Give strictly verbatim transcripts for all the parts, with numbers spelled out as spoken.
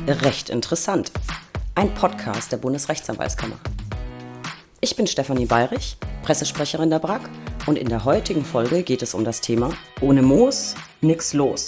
Recht interessant. Ein Podcast der Bundesrechtsanwaltskammer. Ich bin Stefanie Bayrich, Pressesprecherin der B R A K, und in der heutigen Folge geht es um das Thema Ohne Moos nix los.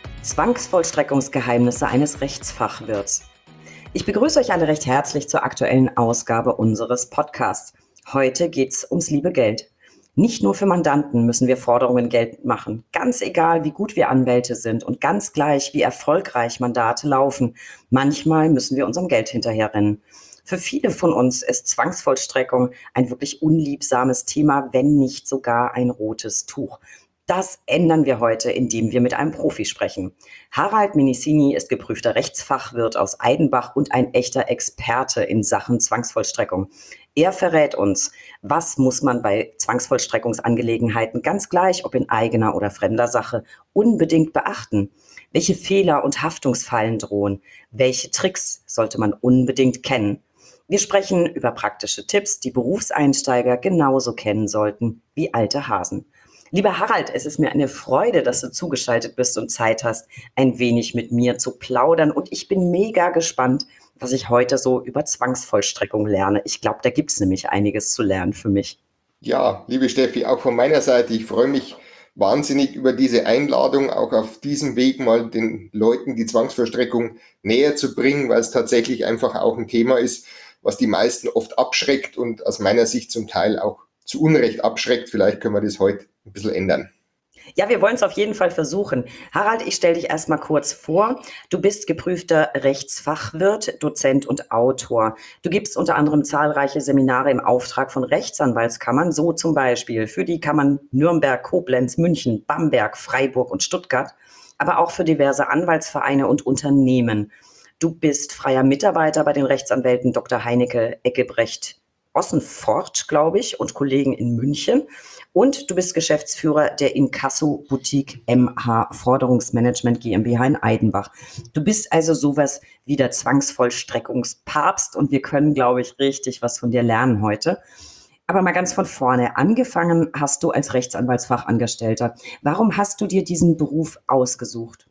Zwangsvollstreckungsgeheimnisse eines Rechtsfachwirts. Ich begrüße euch alle recht herzlich zur aktuellen Ausgabe unseres Podcasts. Heute geht's ums liebe Geld. Nicht nur für Mandanten müssen wir Forderungen geltend machen. Ganz egal, wie gut wir Anwälte sind und ganz gleich, wie erfolgreich Mandate laufen. Manchmal müssen wir unserem Geld hinterherrennen. Für viele von uns ist Zwangsvollstreckung ein wirklich unliebsames Thema, wenn nicht sogar ein rotes Tuch. Das ändern wir heute, indem wir mit einem Profi sprechen. Harald Minissini ist geprüfter Rechtsfachwirt aus Aidenbach und ein echter Experte in Sachen Zwangsvollstreckung. Er verrät uns, was muss man bei Zwangsvollstreckungsangelegenheiten ganz gleich, ob in eigener oder fremder Sache, unbedingt beachten. Welche Fehler und Haftungsfallen drohen? Welche Tricks sollte man unbedingt kennen? Wir sprechen über praktische Tipps, die Berufseinsteiger genauso kennen sollten wie alte Hasen. Lieber Harald, es ist mir eine Freude, dass du zugeschaltet bist und Zeit hast, ein wenig mit mir zu plaudern. Und ich bin mega gespannt, was ich heute so über Zwangsvollstreckung lerne. Ich glaube, da gibt es nämlich einiges zu lernen für mich. Ja, liebe Steffi, auch von meiner Seite, ich freue mich wahnsinnig über diese Einladung, auch auf diesem Weg mal den Leuten die Zwangsvollstreckung näher zu bringen, weil es tatsächlich einfach auch ein Thema ist, was die meisten oft abschreckt und aus meiner Sicht zum Teil auch zu Unrecht abschreckt. Vielleicht können wir das heute ein bisschen ändern. Ja, wir wollen es auf jeden Fall versuchen. Harald, ich stelle dich erstmal kurz vor. Du bist geprüfter Rechtsfachwirt, Dozent und Autor. Du gibst unter anderem zahlreiche Seminare im Auftrag von Rechtsanwaltskammern, so zum Beispiel für die Kammern Nürnberg, Koblenz, München, Bamberg, Freiburg und Stuttgart, aber auch für diverse Anwaltsvereine und Unternehmen. Du bist freier Mitarbeiter bei den Rechtsanwälten Doktor Heinecke, Eggebrecht, Ossenfort, glaube ich, und Kollegen in München. Und du bist Geschäftsführer der Inkasso-Boutique M H Forderungsmanagement GmbH in Aidenbach. Du bist also sowas wie der Zwangsvollstreckungspapst und wir können, glaube ich, richtig was von dir lernen heute. Aber mal ganz von vorne. Angefangen hast du als Rechtsanwaltsfachangestellter. Warum hast du dir diesen Beruf ausgesucht?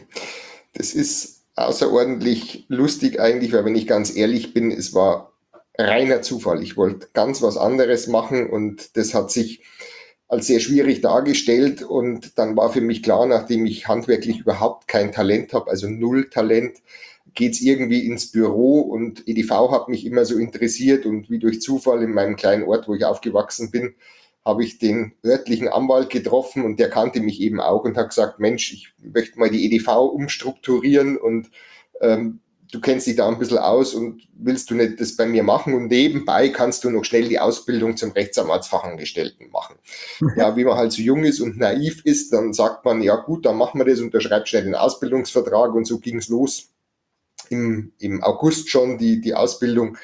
Das ist außerordentlich lustig eigentlich, weil wenn ich ganz ehrlich bin, es war reiner Zufall. Ich wollte ganz was anderes machen und das hat sich als sehr schwierig dargestellt und dann war für mich klar, nachdem ich handwerklich überhaupt kein Talent habe, also null Talent, geht's irgendwie ins Büro und E D V hat mich immer so interessiert und wie durch Zufall in meinem kleinen Ort, wo ich aufgewachsen bin, habe ich den örtlichen Anwalt getroffen und der kannte mich eben auch und hat gesagt, Mensch, ich möchte mal die E D V umstrukturieren und ähm, du kennst dich da ein bisschen aus und willst du nicht das bei mir machen und nebenbei kannst du noch schnell die Ausbildung zum Rechtsanwaltsfachangestellten machen. Ja, wie man halt so jung ist und naiv ist, dann sagt man, ja gut, dann machen wir das, unterschreibt schnell den Ausbildungsvertrag und so ging es los. Im, im August schon die, die Ausbildung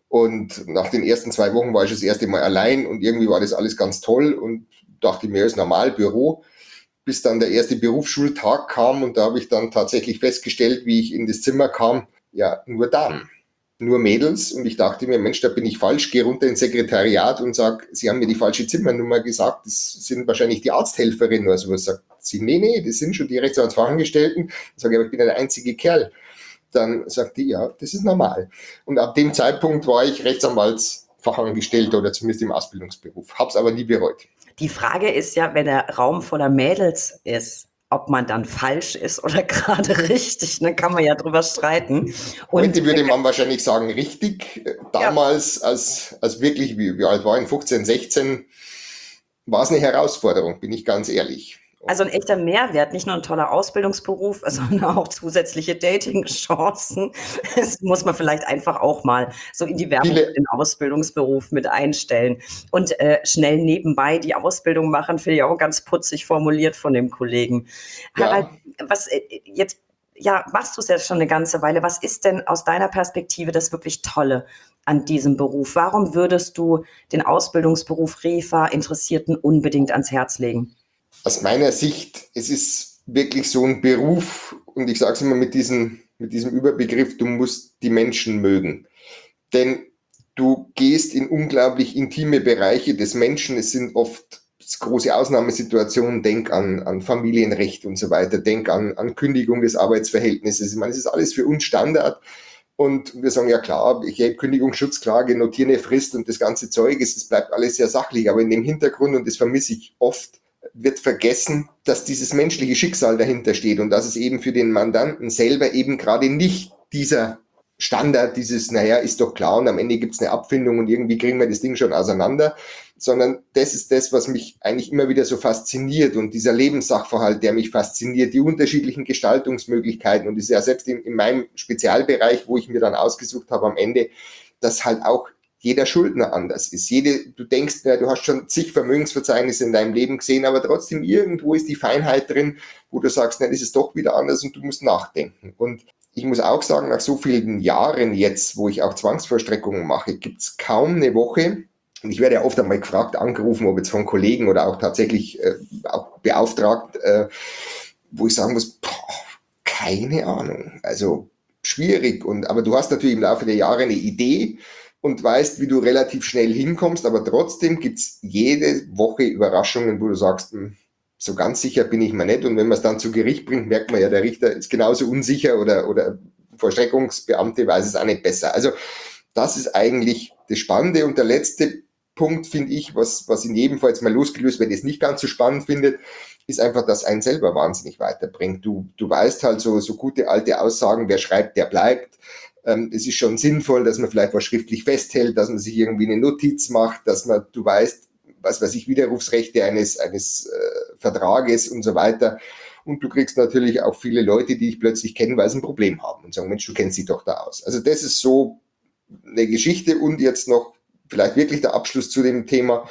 und nach den ersten zwei Wochen war ich das erste Mal allein und irgendwie war das alles ganz toll und dachte mir, ist normal, Büro. Bis dann der erste Berufsschultag kam und da habe ich dann tatsächlich festgestellt, wie ich in das Zimmer kam, ja, nur Damen, nur Mädels und ich dachte mir, Mensch, da bin ich falsch, gehe runter ins Sekretariat und sage, Sie haben mir die falsche Zimmernummer gesagt, das sind wahrscheinlich die Arzthelferinnen oder sowas. Sagt sie, nee, nee, das sind schon die Rechtsanwaltsfachangestellten. Ich sage, aber ich bin der einzige Kerl. Dann sagt die, ja, das ist normal. Und ab dem Zeitpunkt war ich Rechtsanwaltsfachangestellter oder zumindest im Ausbildungsberuf, habe es aber nie bereut. Die Frage ist ja, wenn der Raum voller Mädels ist, ob man dann falsch ist oder gerade richtig, dann kann man ja drüber streiten. Heute würde man wahrscheinlich sagen, richtig. Damals, ja. als, als wirklich, wie, wie alt war ich, fünfzehn, sechzehn, war es eine Herausforderung, bin ich ganz ehrlich. Also ein echter Mehrwert, nicht nur ein toller Ausbildungsberuf, sondern auch zusätzliche Dating-Chancen. Das muss man vielleicht einfach auch mal so in die Werbung für den Ausbildungsberuf mit einstellen. Und äh, schnell nebenbei die Ausbildung machen, finde ich auch ganz putzig formuliert von dem Kollegen. Ja. Harald, was äh, jetzt, ja, machst du es ja schon eine ganze Weile. Was ist denn aus deiner Perspektive das wirklich Tolle an diesem Beruf? Warum würdest du den Ausbildungsberuf Refa Interessierten unbedingt ans Herz legen? Aus meiner Sicht, es ist wirklich so ein Beruf und ich sage es immer mit diesem, mit diesem Überbegriff, du musst die Menschen mögen. Denn du gehst in unglaublich intime Bereiche des Menschen. Es sind oft große Ausnahmesituation, denk an, an Familienrecht und so weiter, denk an, an Kündigung des Arbeitsverhältnisses. Ich meine, das ist alles für uns Standard. Und wir sagen, ja klar, ich habe Kündigungsschutzklage, notiere eine Frist und das ganze Zeug, es bleibt alles sehr sachlich. Aber in dem Hintergrund, und das vermisse ich oft, wird vergessen, dass dieses menschliche Schicksal dahinter steht und dass es eben für den Mandanten selber eben gerade nicht dieser Standard, dieses, naja, ist doch klar und am Ende gibt es eine Abfindung und irgendwie kriegen wir das Ding schon auseinander, sondern das ist das, was mich eigentlich immer wieder so fasziniert und dieser Lebenssachverhalt, der mich fasziniert, die unterschiedlichen Gestaltungsmöglichkeiten und das ist ja selbst in, in meinem Spezialbereich, wo ich mir dann ausgesucht habe am Ende, dass halt auch jeder Schuldner anders ist. Jede, du denkst, ja, du hast schon zig Vermögensverzeichnisse in deinem Leben gesehen, aber trotzdem irgendwo ist die Feinheit drin, wo du sagst, nein, das ist doch wieder anders und du musst nachdenken. Und ich muss auch sagen, nach so vielen Jahren jetzt, wo ich auch Zwangsvollstreckungen mache, gibt es kaum eine Woche, und ich werde ja oft einmal gefragt, angerufen, ob jetzt von Kollegen oder auch tatsächlich äh, auch beauftragt, äh, wo ich sagen muss, boah, keine Ahnung, also schwierig. Und, aber du hast natürlich im Laufe der Jahre eine Idee und weißt, wie du relativ schnell hinkommst, aber trotzdem gibt es jede Woche Überraschungen, wo du sagst, hm, so ganz sicher bin ich mir nicht. Und wenn man es dann zu Gericht bringt, merkt man ja, der Richter ist genauso unsicher oder, oder Vollstreckungsbeamte weiß es auch nicht besser. Also das ist eigentlich das Spannende. Und der letzte Punkt, finde ich, was, was in jedem Fall jetzt mal losgelöst, wenn ihr es nicht ganz so spannend findet, ist einfach, dass einen selber wahnsinnig weiterbringt. Du, du weißt halt so, so gute alte Aussagen, wer schreibt, der bleibt. Ähm, es ist schon sinnvoll, dass man vielleicht was schriftlich festhält, dass man sich irgendwie eine Notiz macht, dass man, du weißt, was weiß ich, Widerrufsrechte eines, eines äh, Vertrages und so weiter. Und du kriegst natürlich auch viele Leute, die dich plötzlich kennen, weil sie ein Problem haben und sagen, Mensch, du kennst dich doch da aus. Also das ist so eine Geschichte und jetzt noch vielleicht wirklich der Abschluss zu dem Thema.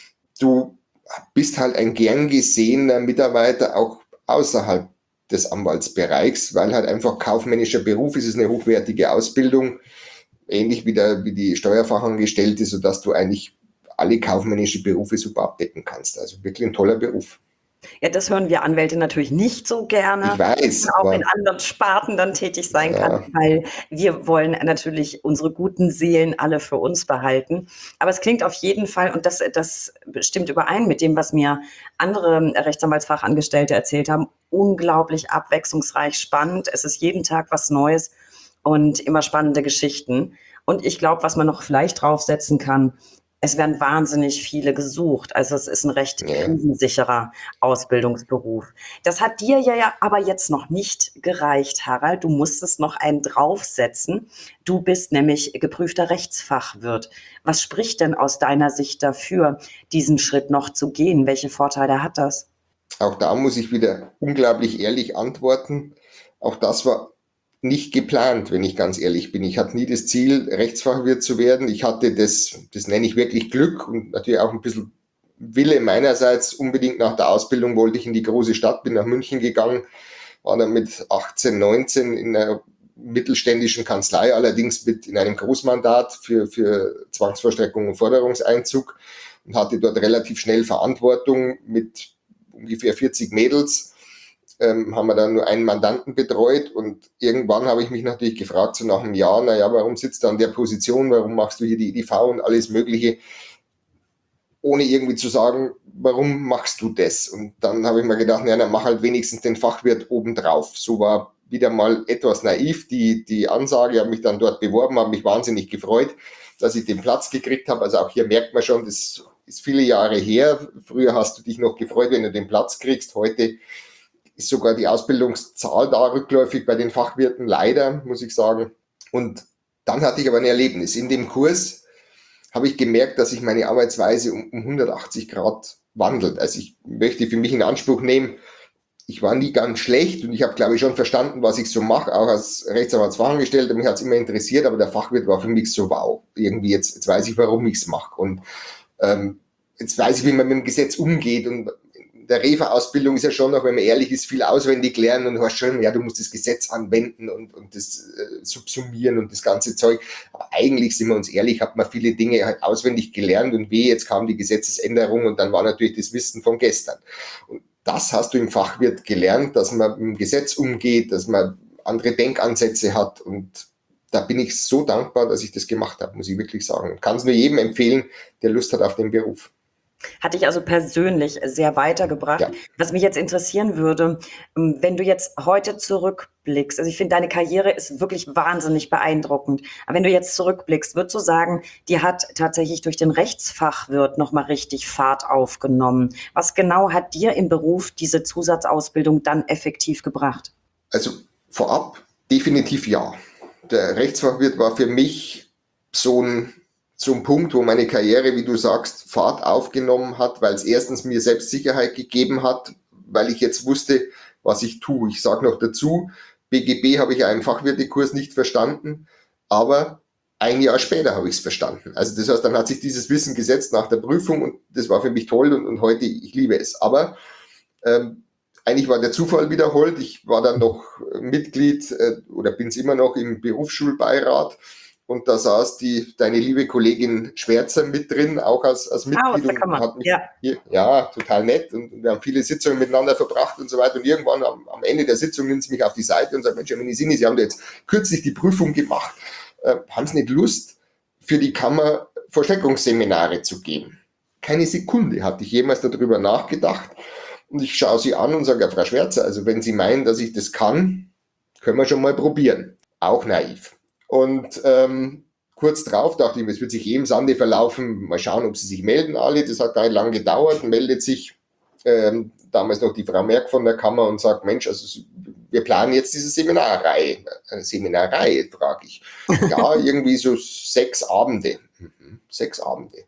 Du bist halt ein gern gesehener Mitarbeiter auch außerhalb des Anwaltsbereichs, weil halt einfach kaufmännischer Beruf ist, es ist eine hochwertige Ausbildung, ähnlich wie, der, wie die Steuerfachangestellte, sodass du eigentlich alle kaufmännischen Berufe super abdecken kannst. Also wirklich ein toller Beruf. Ja, das hören wir Anwälte natürlich nicht so gerne, Ich weiß, dass man auch aber in anderen Sparten dann tätig sein ja. kann, weil wir wollen natürlich unsere guten Seelen alle für uns behalten. Aber es klingt auf jeden Fall, und das, das stimmt überein mit dem, was mir andere Rechtsanwaltsfachangestellte erzählt haben, unglaublich abwechslungsreich, spannend. Es ist jeden Tag was Neues und immer spannende Geschichten. Und ich glaube, was man noch vielleicht draufsetzen kann, es werden wahnsinnig viele gesucht. Also es ist ein recht Ja. krisensicherer Ausbildungsberuf. Das hat dir ja aber jetzt noch nicht gereicht, Harald. Du musstest noch einen draufsetzen. Du bist nämlich geprüfter Rechtsfachwirt. Was spricht denn aus deiner Sicht dafür, diesen Schritt noch zu gehen? Welche Vorteile hat das? Auch da muss ich wieder unglaublich ehrlich antworten. Auch das war nicht geplant, wenn ich ganz ehrlich bin. Ich hatte nie das Ziel, Rechtsfachwirt zu werden. Ich hatte das, das nenne ich wirklich Glück und natürlich auch ein bisschen Wille meinerseits. Unbedingt nach der Ausbildung wollte ich in die große Stadt, bin nach München gegangen, war dann mit achtzehn, neunzehn in einer mittelständischen Kanzlei, allerdings mit in einem Großmandat für, für Zwangsvollstreckung und Forderungseinzug und hatte dort relativ schnell Verantwortung mit ungefähr vierzig Mädels. Ähm, haben wir dann nur einen Mandanten betreut und irgendwann habe ich mich natürlich gefragt, so nach einem Jahr, naja, warum sitzt du an der Position, warum machst du hier die E D V und alles Mögliche, ohne irgendwie zu sagen, warum machst du das? Und dann habe ich mir gedacht, naja, dann mach halt wenigstens den Fachwirt obendrauf. So war wieder mal etwas naiv die, die Ansage, ich habe mich dann dort beworben, habe mich wahnsinnig gefreut, dass ich den Platz gekriegt habe. Also auch hier merkt man schon, das ist viele Jahre her. Früher hast du dich noch gefreut, wenn du den Platz kriegst, heute ist sogar die Ausbildungszahl da rückläufig bei den Fachwirten, leider, muss ich sagen. Und dann hatte ich aber ein Erlebnis. In dem Kurs habe ich gemerkt, dass sich meine Arbeitsweise um, um hundertachtzig Grad wandelt. Also ich möchte für mich in Anspruch nehmen, ich war nie ganz schlecht und ich habe, glaube ich, schon verstanden, was ich so mache, auch als Rechtsanwaltsfachangestellter. Mich hat es immer interessiert, aber der Fachwirt war für mich so, wow, irgendwie jetzt, jetzt weiß ich, warum ich es mache. Und ähm, jetzt weiß ich, wie man mit dem Gesetz umgeht und der Refa-Ausbildung ist ja schon noch, wenn man ehrlich ist, viel auswendig lernen und du hast schon, ja, du musst das Gesetz anwenden und, und das äh, subsumieren und das ganze Zeug. Aber eigentlich, sind wir uns ehrlich, hat man viele Dinge halt auswendig gelernt und weh, jetzt kam die Gesetzesänderung und dann war natürlich das Wissen von gestern. Und das hast du im Fachwirt gelernt, dass man mit dem Gesetz umgeht, dass man andere Denkansätze hat und da bin ich so dankbar, dass ich das gemacht habe, muss ich wirklich sagen. Kann es nur jedem empfehlen, der Lust hat auf den Beruf. Hat dich also persönlich sehr weitergebracht. Ja. Was mich jetzt interessieren würde, wenn du jetzt heute zurückblickst, also ich finde, deine Karriere ist wirklich wahnsinnig beeindruckend. Aber wenn du jetzt zurückblickst, würdest du sagen, die hat tatsächlich durch den Rechtsfachwirt nochmal richtig Fahrt aufgenommen. Was genau hat dir im Beruf diese Zusatzausbildung dann effektiv gebracht? Also vorab definitiv ja. Der Rechtsfachwirt war für mich so ein so ein Punkt, wo meine Karriere, wie du sagst, Fahrt aufgenommen hat, weil es erstens mir Selbstsicherheit gegeben hat, weil ich jetzt wusste, was ich tue. Ich sage noch dazu, B G B habe ich einen Fachwirtekurs nicht verstanden, aber ein Jahr später habe ich es verstanden. Also das heißt, dann hat sich dieses Wissen gesetzt nach der Prüfung und das war für mich toll und, und heute, ich liebe es. Aber ähm, eigentlich war der Zufall wiederholt. Ich war dann noch Mitglied äh, oder bin es immer noch im Berufsschulbeirat. Und da saß die, deine liebe Kollegin Schwärzer mit drin, auch als, als Mitglied. Ah, Und hat mich, ja. ja, total nett. Und wir haben viele Sitzungen miteinander verbracht und so weiter. Und irgendwann am, am Ende der Sitzung nimmt sie mich auf die Seite und sagt, Mensch, Menisini, Sie haben da jetzt kürzlich die Prüfung gemacht. Äh, haben Sie nicht Lust, für die Kammer Vollstreckungsseminare zu geben? Keine Sekunde hatte ich jemals darüber nachgedacht. Und ich schaue sie an und sage, ja, Frau Schwärzer, also wenn Sie meinen, dass ich das kann, können wir schon mal probieren. Auch naiv. Und ähm, kurz drauf dachte ich mir, es wird sich eh im Sande verlaufen, mal schauen, ob sie sich melden alle. Das hat gar nicht lange gedauert, meldet sich ähm, damals noch die Frau Merck von der Kammer und sagt, Mensch, also wir planen jetzt diese Seminarreihe. Eine Seminarreihe, frage ich. Ja, irgendwie so sechs Abende. Mhm, sechs Abende.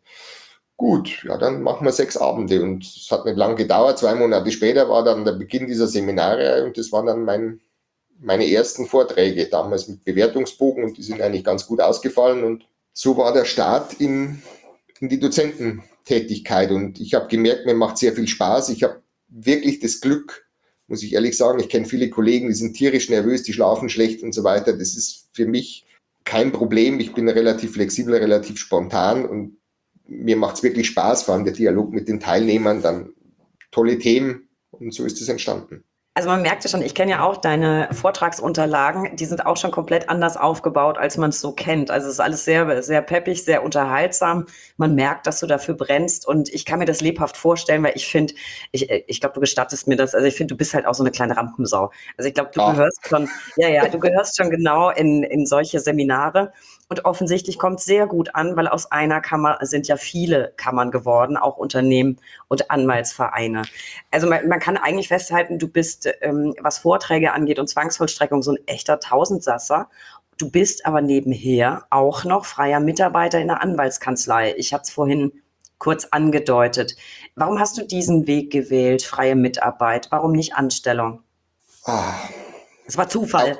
Gut, ja, dann machen wir sechs Abende. Und es hat nicht lange gedauert. Zwei Monate später war dann der Beginn dieser Seminarreihe und das war dann mein meine ersten Vorträge, damals mit Bewertungsbogen, und die sind eigentlich ganz gut ausgefallen. Und so war der Start in, in die Dozententätigkeit. Und ich habe gemerkt, mir macht sehr viel Spaß. Ich habe wirklich das Glück, muss ich ehrlich sagen, ich kenne viele Kollegen, die sind tierisch nervös, die schlafen schlecht und so weiter. Das ist für mich kein Problem. Ich bin relativ flexibel, relativ spontan und mir macht es wirklich Spaß, vor allem der Dialog mit den Teilnehmern, dann tolle Themen, und so ist es entstanden. Also man merkt ja schon, ich kenne ja auch deine Vortragsunterlagen, die sind auch schon komplett anders aufgebaut, als man es so kennt. Also es ist alles sehr, sehr peppig, sehr unterhaltsam. Man merkt, dass du dafür brennst und ich kann mir das lebhaft vorstellen, weil ich finde, ich, ich glaube, du gestattest mir das, also ich finde, du bist halt auch so eine kleine Rampensau. Also ich glaube, du Ach. gehörst schon, ja, ja, du gehörst schon genau in, in solche Seminare. Und offensichtlich kommt es sehr gut an, weil aus einer Kammer sind ja viele Kammern geworden, auch Unternehmen und Anwaltsvereine. Also man, man kann eigentlich festhalten, du bist, ähm, was Vorträge angeht und Zwangsvollstreckung, so ein echter Tausendsasser. Du bist aber nebenher auch noch freier Mitarbeiter in der Anwaltskanzlei. Ich habe es vorhin kurz angedeutet. Warum hast du diesen Weg gewählt, freie Mitarbeit? Warum nicht Anstellung? Ah. Das war Zufall.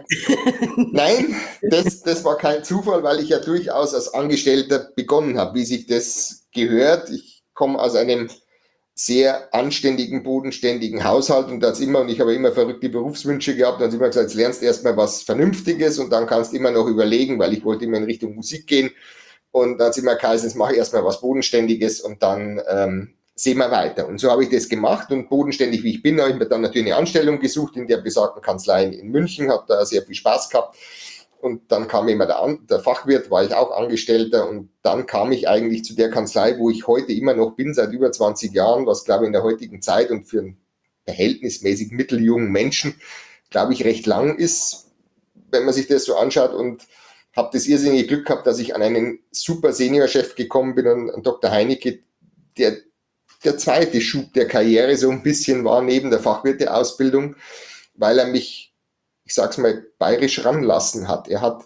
Nein, das, das war kein Zufall, weil ich ja durchaus als Angestellter begonnen habe, wie sich das gehört. Ich komme aus einem sehr anständigen, bodenständigen Haushalt und das immer, und ich habe immer verrückte Berufswünsche gehabt, und immer gesagt, jetzt lernst du erstmal was Vernünftiges und dann kannst du immer noch überlegen, weil ich wollte immer in Richtung Musik gehen, und dann hat es immer geheißen, jetzt mache ich erstmal was Bodenständiges und dann ähm, sehen wir weiter. Und so habe ich das gemacht, und bodenständig wie ich bin, habe ich mir dann natürlich eine Anstellung gesucht in der besagten Kanzlei in München, habe da sehr viel Spaß gehabt. Und dann kam immer der, der Fachwirt, war ich auch Angestellter, und dann kam ich eigentlich zu der Kanzlei, wo ich heute immer noch bin, seit über zwanzig Jahren, was, glaube ich, in der heutigen Zeit und für einen verhältnismäßig mitteljungen Menschen, glaube ich, recht lang ist, wenn man sich das so anschaut, und habe das irrsinnige Glück gehabt, dass ich an einen super Seniorchef gekommen bin, an, an Doktor Heinecke, der der zweite Schub der Karriere so ein bisschen war neben der Fachwirteausbildung, weil er mich, ich sag's mal, bayerisch ranlassen hat. Er hat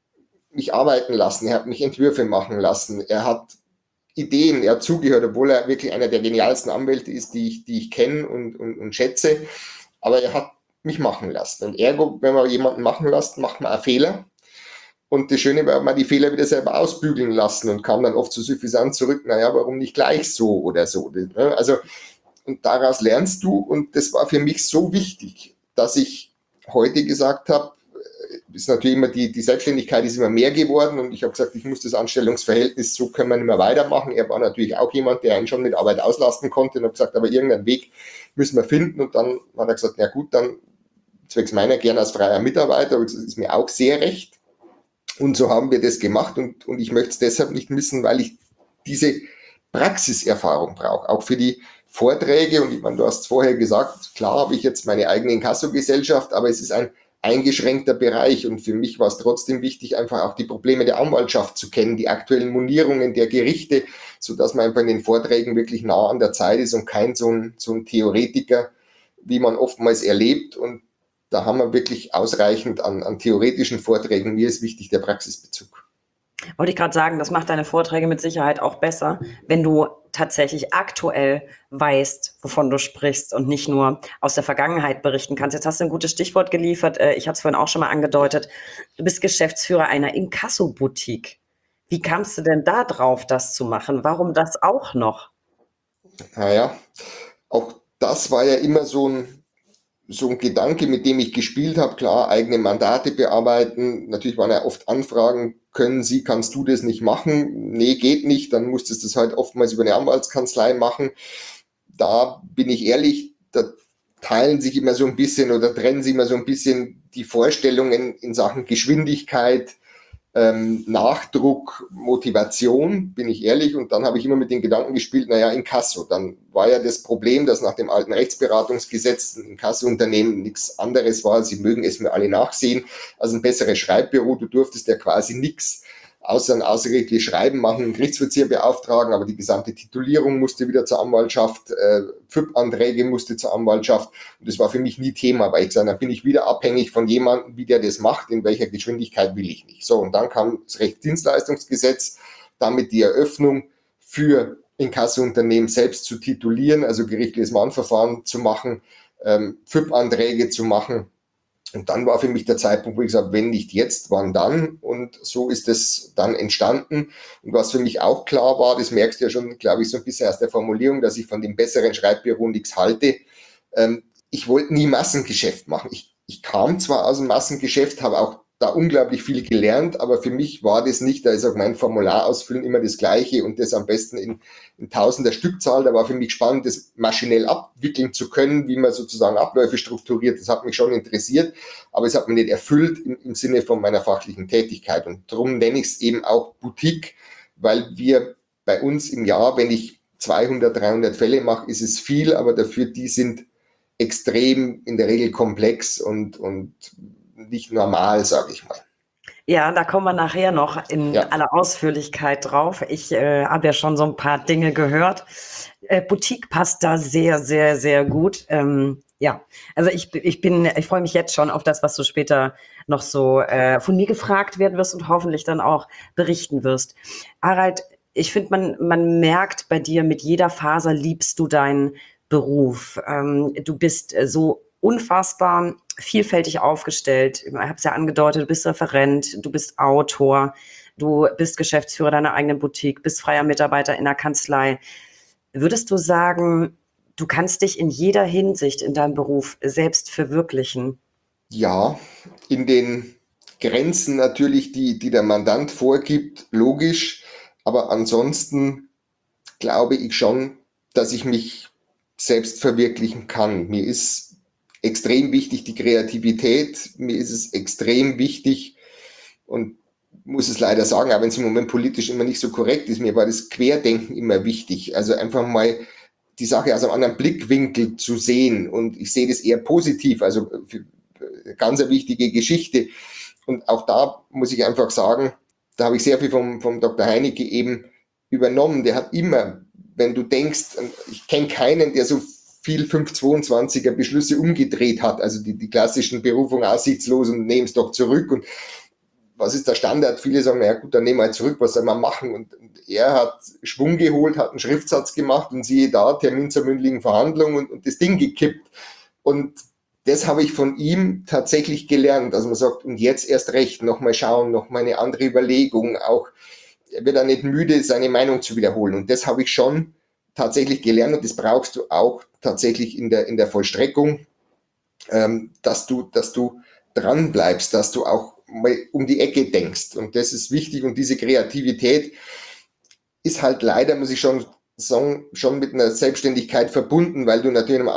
mich arbeiten lassen, er hat mich Entwürfe machen lassen, er hat Ideen, er hat zugehört, obwohl er wirklich einer der genialsten Anwälte ist, die ich, die ich kenne und, und, und schätze. Aber er hat mich machen lassen. Und ergo, wenn man jemanden machen lässt, macht man einen Fehler. Und das Schöne war, man die Fehler wieder selber ausbügeln lassen und kam dann oft so suffisant zurück, naja, warum nicht gleich so oder so. Also, und daraus lernst du, und das war für mich so wichtig, dass ich heute gesagt habe, ist natürlich immer die, die Selbstständigkeit ist immer mehr geworden, und ich habe gesagt, ich muss das Anstellungsverhältnis, so können wir nicht mehr weitermachen. Er war natürlich auch jemand, der einen schon mit Arbeit auslasten konnte, und habe gesagt, aber irgendeinen Weg müssen wir finden. Und dann hat er gesagt, na gut, dann zwecks meiner gern als freier Mitarbeiter, aber das ist mir auch sehr recht. Und so haben wir das gemacht, und, und ich möchte es deshalb nicht missen, weil ich diese Praxiserfahrung brauche, auch für die Vorträge. Und ich meine, du hast vorher gesagt, klar habe ich jetzt meine eigene Inkasso-Gesellschaft, aber es ist ein eingeschränkter Bereich und für mich war es trotzdem wichtig, einfach auch die Probleme der Anwaltschaft zu kennen, die aktuellen Monierungen der Gerichte, sodass man einfach in den Vorträgen wirklich nah an der Zeit ist und kein so ein, so ein Theoretiker, wie man oftmals erlebt. Und da haben wir wirklich ausreichend an, an theoretischen Vorträgen. Mir ist wichtig der Praxisbezug. Wollte ich gerade sagen, das macht deine Vorträge mit Sicherheit auch besser, wenn du tatsächlich aktuell weißt, wovon du sprichst und nicht nur aus der Vergangenheit berichten kannst. Jetzt hast du ein gutes Stichwort geliefert. Ich hatte es vorhin auch schon mal angedeutet. Du bist Geschäftsführer einer Inkasso-Boutique. Wie kamst du denn da drauf, das zu machen? Warum das auch noch? Naja, auch das war ja immer so ein so ein Gedanke, mit dem ich gespielt habe, klar, eigene Mandate bearbeiten. Natürlich waren ja oft Anfragen, können Sie, kannst du das nicht machen? Nee, geht nicht. Dann musstest du das halt oftmals über eine Anwaltskanzlei machen. Da bin ich ehrlich, da teilen sich immer so ein bisschen oder trennen sich immer so ein bisschen die Vorstellungen in Sachen Geschwindigkeit, ähm, Nachdruck, Motivation, bin ich ehrlich. Und dann habe ich immer mit den Gedanken gespielt, naja, Inkasso. Dann war ja das Problem, dass nach dem alten Rechtsberatungsgesetz ein Inkasso-Unternehmen nichts anderes war. Sie mögen es mir alle nachsehen. Also ein besseres Schreibbüro. Du durftest ja quasi nichts außer ein außergerichtliches Schreiben machen, einen Gerichtsvollzieher beauftragen, aber die gesamte Titulierung musste wieder zur Anwaltschaft, äh, F I P-Anträge musste zur Anwaltschaft und das war für mich nie Thema, weil ich gesagt habe, da bin ich wieder abhängig von jemandem, wie der das macht, in welcher Geschwindigkeit will ich nicht. So, und dann kam das Rechtsdienstleistungsgesetz, damit die Eröffnung für Inkasso-Unternehmen selbst zu titulieren, also gerichtliches Mahnverfahren zu machen, ähm, F I P-Anträge zu machen. Und dann war für mich der Zeitpunkt, wo ich gesagt habe, wenn nicht jetzt, wann dann? Und so ist es dann entstanden. Und was für mich auch klar war, das merkst du ja schon, glaube ich, so ein bisschen aus der Formulierung, dass ich von dem besseren Schreibbüro nichts halte. Ähm, ich wollte nie Massengeschäft machen. Ich, ich kam zwar aus dem Massengeschäft, habe auch da unglaublich viel gelernt, aber für mich war das nicht, da ist auch mein Formular ausfüllen immer das Gleiche und das am besten in, in tausender Stückzahl. Da war für mich spannend, das maschinell abwickeln zu können, wie man sozusagen Abläufe strukturiert. Das hat mich schon interessiert, aber es hat mich nicht erfüllt im, im Sinne von meiner fachlichen Tätigkeit. Und darum nenne ich es eben auch Boutique, weil wir bei uns im Jahr, wenn ich zweihundert, dreihundert Fälle mache, ist es viel, aber dafür, die sind extrem in der Regel komplex und, und nicht normal, sage ich mal. Ja, da kommen wir nachher noch in Ja. aller Ausführlichkeit drauf. Ich äh, habe ja schon so ein paar Dinge gehört. Äh, Boutique passt da sehr, sehr, sehr gut. Ähm, ja, also ich, ich bin, ich freue mich jetzt schon auf das, was du später noch so äh, von mir gefragt werden wirst und hoffentlich dann auch berichten wirst. Harald, ich finde, man, man merkt bei dir, mit jeder Faser liebst du deinen Beruf. Ähm, du bist so unfassbar vielfältig aufgestellt. Ich habe es ja angedeutet, du bist Referent, du bist Autor, du bist Geschäftsführer deiner eigenen Boutique, bist freier Mitarbeiter in der Kanzlei. Würdest du sagen, du kannst dich in jeder Hinsicht in deinem Beruf selbst verwirklichen? Ja, in den Grenzen natürlich, die, die der Mandant vorgibt, logisch. Aber ansonsten glaube ich schon, dass ich mich selbst verwirklichen kann. Mir ist extrem wichtig die Kreativität. Mir ist es extrem wichtig und muss es leider sagen, auch wenn es im Moment politisch immer nicht so korrekt ist, mir war das Querdenken immer wichtig. Also einfach mal die Sache aus einem anderen Blickwinkel zu sehen. Und ich sehe das eher positiv, also für, ganz eine wichtige Geschichte. Und auch da muss ich einfach sagen, da habe ich sehr viel vom, vom Doktor Heinecke eben übernommen. Der hat immer, wenn du denkst, ich kenne keinen, der so viel fünf zweiundzwanziger Beschlüsse umgedreht hat, also die, die klassischen Berufung aussichtslos und nehmen es doch zurück. Und was ist der Standard? Viele sagen, na gut, dann nehmen wir halt zurück, was soll man machen? Und, und er hat Schwung geholt, hat einen Schriftsatz gemacht und siehe da, Termin zur mündlichen Verhandlung und, und das Ding gekippt. Und das habe ich von ihm tatsächlich gelernt, dass man sagt, und jetzt erst recht, nochmal schauen, nochmal eine andere Überlegung, auch, er wird auch nicht müde, seine Meinung zu wiederholen. Und das habe ich schon tatsächlich gelernt und das brauchst du auch tatsächlich in der, in der Vollstreckung, ähm, dass du, dass du dran bleibst, dass du auch mal um die Ecke denkst. Und das ist wichtig und diese Kreativität ist halt leider, muss ich schon sagen, schon mit einer Selbstständigkeit verbunden, weil du natürlich in einem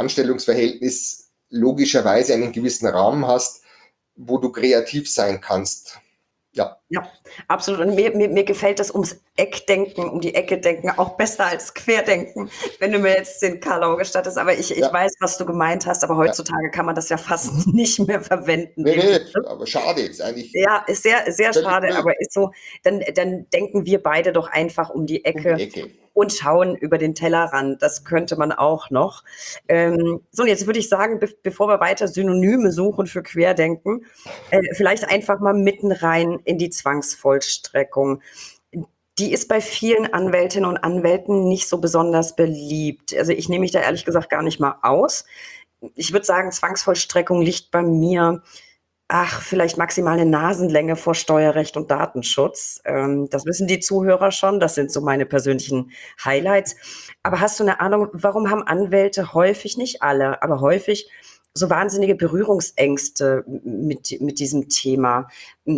Anstellungsverhältnis logischerweise einen gewissen Rahmen hast, wo du kreativ sein kannst. Ja. Ja, absolut. Und mir, mir, mir gefällt das ums Eckdenken, um die Ecke denken auch besser als Querdenken, wenn du mir jetzt den Karlau gestattest. Aber ich, ich Ja. weiß, was du gemeint hast, aber Ja. heutzutage kann man das ja fast nicht mehr verwenden. Nee, Den nee, Begriff. aber schade, ist eigentlich Ja, ist sehr, sehr völlig schade, blöd. aber ist so, dann, dann denken wir beide doch einfach um die Um die Ecke Ecke. und schauen über den Tellerrand. Das könnte man auch noch. Ähm, so, und jetzt würde ich sagen, be bevor wir weiter Synonyme suchen für Querdenken, äh, vielleicht einfach mal mitten rein in die Zwangsvollstreckung. Die ist bei vielen Anwältinnen und Anwälten nicht so besonders beliebt. Also ich nehme mich da ehrlich gesagt gar nicht mal aus. Ich würde sagen, Zwangsvollstreckung liegt bei mir, ach, vielleicht maximal eine Nasenlänge vor Steuerrecht und Datenschutz. Ähm, das wissen die Zuhörer schon. Das sind so meine persönlichen Highlights. Aber hast du eine Ahnung, warum haben Anwälte häufig, nicht alle, aber häufig so wahnsinnige Berührungsängste mit, mit diesem Thema?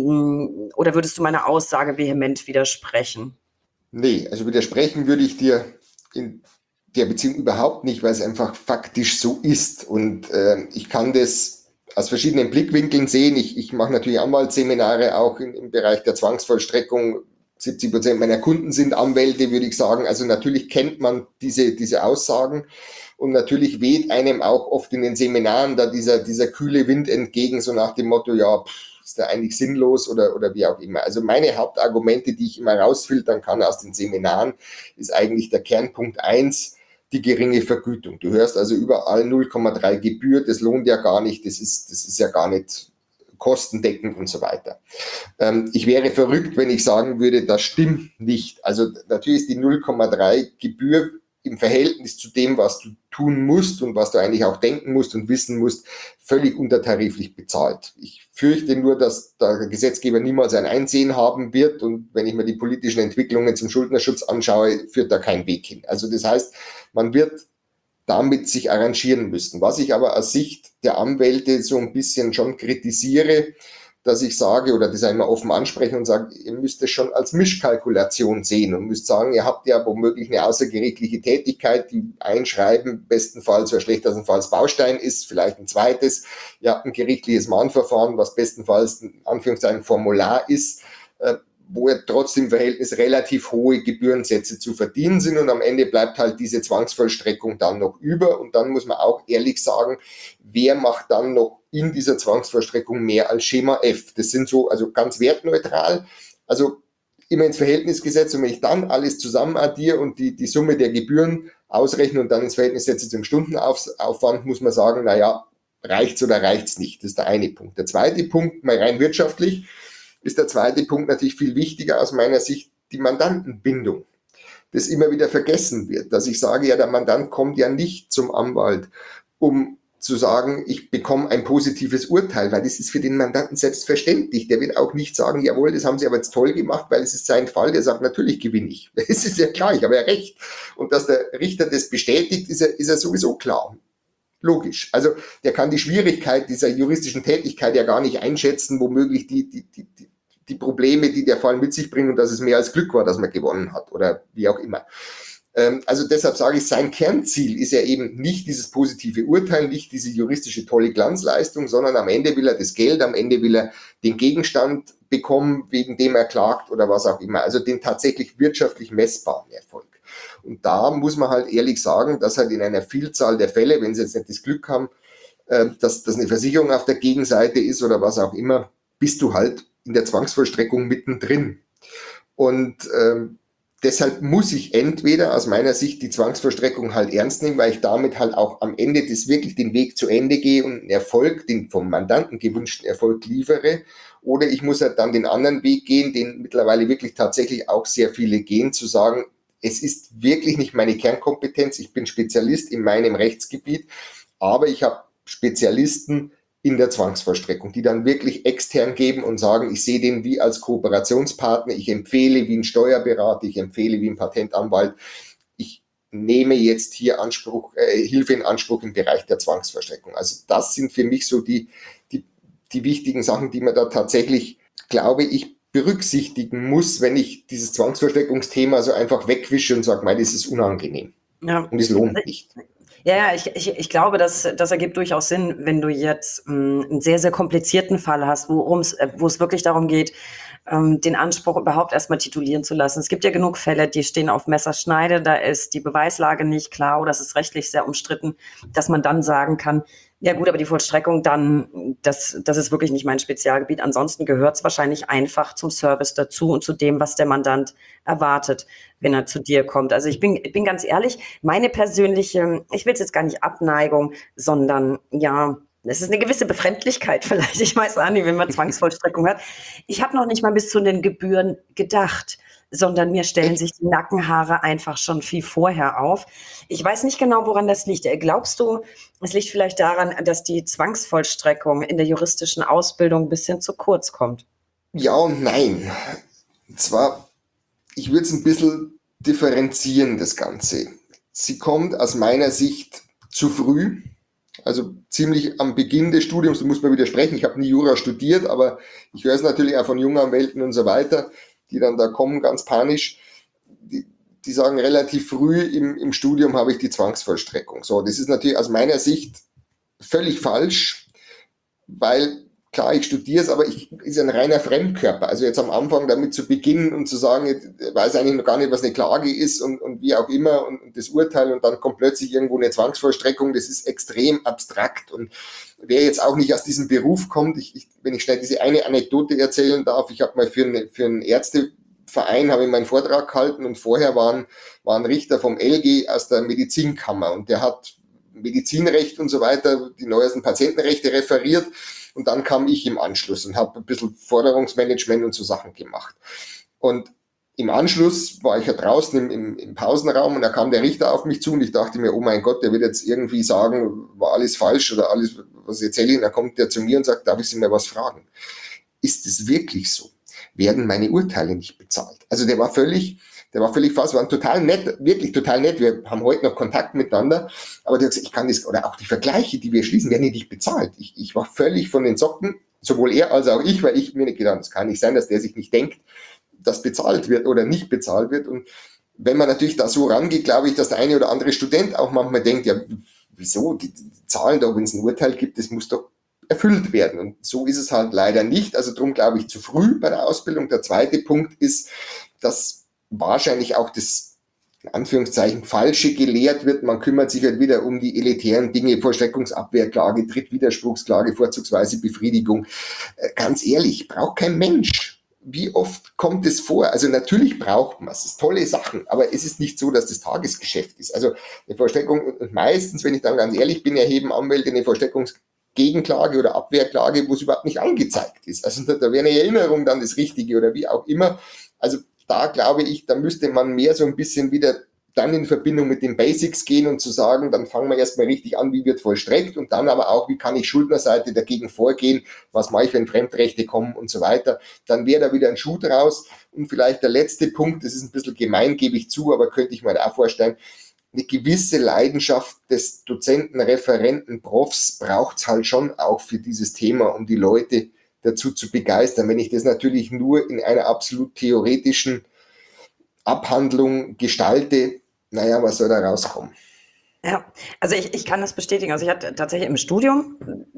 Oder würdest du meiner Aussage vehement widersprechen? Nee, also widersprechen würde ich dir in der Beziehung überhaupt nicht, weil es einfach faktisch so ist. Und äh, ich kann das aus verschiedenen Blickwinkeln sehen. Ich, ich mache natürlich Anwaltsseminare auch im, im Bereich der Zwangsvollstreckung. siebzig Prozent meiner Kunden sind Anwälte, würde ich sagen. Also natürlich kennt man diese, diese Aussagen. Und natürlich weht einem auch oft in den Seminaren da dieser, dieser kühle Wind entgegen, so nach dem Motto, ja, pff, ist der eigentlich sinnlos oder, oder wie auch immer. Also meine Hauptargumente, die ich immer rausfiltern kann aus den Seminaren, ist eigentlich der Kernpunkt eins, die geringe Vergütung. Du hörst also überall null Komma drei Gebühr, das lohnt ja gar nicht, das ist, das ist ja gar nicht kostendeckend und so weiter. Ähm, ich wäre verrückt, wenn ich sagen würde, das stimmt nicht. Also natürlich ist die null Komma drei Gebühr im Verhältnis zu dem, was du tun musst und was du eigentlich auch denken musst und wissen musst, völlig untertariflich bezahlt. Ich fürchte nur, dass der Gesetzgeber niemals ein Einsehen haben wird und wenn ich mir die politischen Entwicklungen zum Schuldnerschutz anschaue, führt da kein Weg hin. Also das heißt, man wird damit sich arrangieren müssen. Was ich aber aus Sicht der Anwälte so ein bisschen schon kritisiere, dass ich sage oder das einmal offen anspreche und sage, ihr müsst es schon als Mischkalkulation sehen und müsst sagen, ihr habt ja womöglich eine außergerichtliche Tätigkeit, die einschreiben, bestenfalls oder schlechtestenfalls Baustein ist, vielleicht ein zweites, ihr habt ein gerichtliches Mahnverfahren, was bestenfalls in Anführungszeichen Formular ist, äh, wo ja trotzdem im Verhältnis relativ hohe Gebührensätze zu verdienen sind und am Ende bleibt halt diese Zwangsvollstreckung dann noch über und dann muss man auch ehrlich sagen, wer macht dann noch in dieser Zwangsvollstreckung mehr als Schema F? Das sind so, also ganz wertneutral, also immer ins Verhältnis gesetzt und wenn ich dann alles zusammen addiere und die, die Summe der Gebühren ausrechne und dann ins Verhältnis setze zum Stundenaufwand, muss man sagen, naja, reicht's oder reicht's nicht? Das ist der eine Punkt. Der zweite Punkt, mal rein wirtschaftlich, ist der zweite Punkt natürlich viel wichtiger aus meiner Sicht, die Mandantenbindung. Das immer wieder vergessen wird, dass ich sage, ja, der Mandant kommt ja nicht zum Anwalt, um zu sagen, ich bekomme ein positives Urteil, weil das ist für den Mandanten selbstverständlich. Der wird auch nicht sagen, jawohl, das haben Sie aber jetzt toll gemacht, weil es ist sein Fall. Der sagt, natürlich gewinne ich. Das ist ja klar, ich habe ja recht. Und dass der Richter das bestätigt, ist ja, ist ja sowieso klar. Logisch. Also der kann die Schwierigkeit dieser juristischen Tätigkeit ja gar nicht einschätzen, womöglich die, die, die, die Probleme, die der Fall mit sich bringt und dass es mehr als Glück war, dass man gewonnen hat oder wie auch immer. Ähm, also deshalb sage ich, sein Kernziel ist ja eben nicht dieses positive Urteil, nicht diese juristische tolle Glanzleistung, sondern am Ende will er das Geld, am Ende will er den Gegenstand bekommen, wegen dem er klagt oder was auch immer. Also den tatsächlich wirtschaftlich messbaren Erfolg. Und da muss man halt ehrlich sagen, dass halt in einer Vielzahl der Fälle, wenn sie jetzt nicht das Glück haben, dass das eine Versicherung auf der Gegenseite ist oder was auch immer, bist du halt in der Zwangsvollstreckung mittendrin. Und ähm, deshalb muss ich entweder aus meiner Sicht die Zwangsvollstreckung halt ernst nehmen, weil ich damit halt auch am Ende das wirklich den Weg zu Ende gehe und einen Erfolg, den vom Mandanten gewünschten Erfolg liefere, oder ich muss halt dann den anderen Weg gehen, den mittlerweile wirklich tatsächlich auch sehr viele gehen, zu sagen, es ist wirklich nicht meine Kernkompetenz, ich bin Spezialist in meinem Rechtsgebiet, aber ich habe Spezialisten in der Zwangsvollstreckung, die dann wirklich extern geben und sagen, ich sehe den wie als Kooperationspartner, ich empfehle wie ein Steuerberater, ich empfehle wie ein Patentanwalt, ich nehme jetzt hier Anspruch, äh, Hilfe in Anspruch im Bereich der Zwangsvollstreckung. Also das sind für mich so die, die, die wichtigen Sachen, die man da tatsächlich, glaube ich, berücksichtigen muss, wenn ich dieses Zwangsvollstreckungsthema so einfach wegwische und sage, das ist unangenehm Ja. und es lohnt nicht. Ja, ja, ich, ich, ich glaube, das, das ergibt durchaus Sinn, wenn du jetzt ähm, einen sehr, sehr komplizierten Fall hast, worum's, äh, wo es wirklich darum geht, ähm, den Anspruch überhaupt erstmal titulieren zu lassen. Es gibt ja genug Fälle, die stehen auf Messerschneide, da ist die Beweislage nicht klar oder es ist rechtlich sehr umstritten, dass man dann sagen kann, ja gut, aber die Vollstreckung dann, das, das ist wirklich nicht mein Spezialgebiet. Ansonsten gehört es wahrscheinlich einfach zum Service dazu und zu dem, was der Mandant erwartet, wenn er zu dir kommt. Also ich bin, ich bin ganz ehrlich, meine persönliche, ich will es jetzt gar nicht Abneigung, sondern ja, es ist eine gewisse Befremdlichkeit vielleicht. Ich weiß auch nicht, wenn man Zwangsvollstreckung hört. Ich habe noch nicht mal bis zu den Gebühren gedacht, sondern mir stellen sich die Nackenhaare einfach schon viel vorher auf. Ich weiß nicht genau, woran das liegt. Glaubst du, es liegt vielleicht daran, dass die Zwangsvollstreckung in der juristischen Ausbildung ein bisschen zu kurz kommt? Ja und nein. Und zwar, ich würde es ein bisschen differenzieren, das Ganze. Sie kommt aus meiner Sicht zu früh, also ziemlich am Beginn des Studiums. Du musst mir widersprechen, ich habe nie Jura studiert, aber ich höre es natürlich auch von Junganwälten und so weiter, die dann da kommen, ganz panisch. Die, die sagen, relativ früh im, im Studium habe ich die Zwangsvollstreckung. So, das ist natürlich aus meiner Sicht völlig falsch, weil klar, ich studiere es, aber ich ist ein reiner Fremdkörper. Also jetzt am Anfang damit zu beginnen und zu sagen, ich weiß eigentlich noch gar nicht, was eine Klage ist und, und wie auch immer und, und das Urteil und dann kommt plötzlich irgendwo eine Zwangsvollstreckung, das ist extrem abstrakt. Und wer jetzt auch nicht aus diesem Beruf kommt, ich, ich, wenn ich schnell diese eine Anekdote erzählen darf, ich habe mal für, eine, für einen Ärzteverein habe ich meinen Vortrag gehalten und vorher waren, waren Richter vom L G aus der Medizinkammer und der hat Medizinrecht und so weiter, die neuesten Patientenrechte referiert. Und dann kam ich im Anschluss und habe ein bisschen Forderungsmanagement und so Sachen gemacht. Und im Anschluss war ich ja draußen im, im, im Pausenraum und da kam der Richter auf mich zu und ich dachte mir, oh mein Gott, der wird jetzt irgendwie sagen, war alles falsch oder alles, was ich erzähle. Und dann kommt der zu mir und sagt, darf ich Sie mal was fragen? Ist es wirklich so? Werden meine Urteile nicht bezahlt? Also der war völlig... Der war völlig fast, war total nett, wirklich total nett. Wir haben heute noch Kontakt miteinander. Aber der hat gesagt, ich kann das, oder auch die Vergleiche, die wir schließen, werden nicht bezahlt. Ich, ich war völlig von den Socken, sowohl er als auch ich, weil ich mir nicht gedacht, es kann nicht sein, dass der sich nicht denkt, dass bezahlt wird oder nicht bezahlt wird. Und wenn man natürlich da so rangeht, glaube ich, dass der eine oder andere Student auch manchmal denkt, ja, wieso, die, die Zahlen da, wenn es ein Urteil gibt, das muss doch erfüllt werden. Und so ist es halt leider nicht. Also darum glaube ich zu früh bei der Ausbildung. Der zweite Punkt ist, dass wahrscheinlich auch das, in Anführungszeichen, Falsche gelehrt wird. Man kümmert sich halt wieder um die elitären Dinge, Vollstreckungsabwehrklage, Drittwiderspruchsklage, vorzugsweise Befriedigung. Äh, ganz ehrlich, braucht kein Mensch. Wie oft kommt es vor? Also natürlich braucht man es, es ist tolle Sachen, aber es ist nicht so, dass das Tagesgeschäft ist. Also eine Vollstreckung, und meistens, wenn ich dann ganz ehrlich bin, erheben Anwälte eine Vollstreckungsgegenklage oder Abwehrklage, wo es überhaupt nicht angezeigt ist. Also da, da wäre eine Erinnerung dann das Richtige oder wie auch immer. Also da glaube ich, da müsste man mehr so ein bisschen wieder dann in Verbindung mit den Basics gehen und zu sagen, dann fangen wir erstmal richtig an, wie wird vollstreckt und dann aber auch, wie kann ich Schuldnerseite dagegen vorgehen, was mache ich, wenn Fremdrechte kommen und so weiter. Dann wäre da wieder ein Schuh draus. Und vielleicht der letzte Punkt, das ist ein bisschen gemein, gebe ich zu, aber könnte ich mir da auch vorstellen, eine gewisse Leidenschaft des Dozenten, Referenten, Profs braucht es halt schon auch für dieses Thema, um die Leute dazu zu begeistern. Wenn ich das natürlich nur in einer absolut theoretischen Abhandlung gestalte, naja, was soll da rauskommen? Ja, also ich, ich kann das bestätigen. Also ich hatte tatsächlich im Studium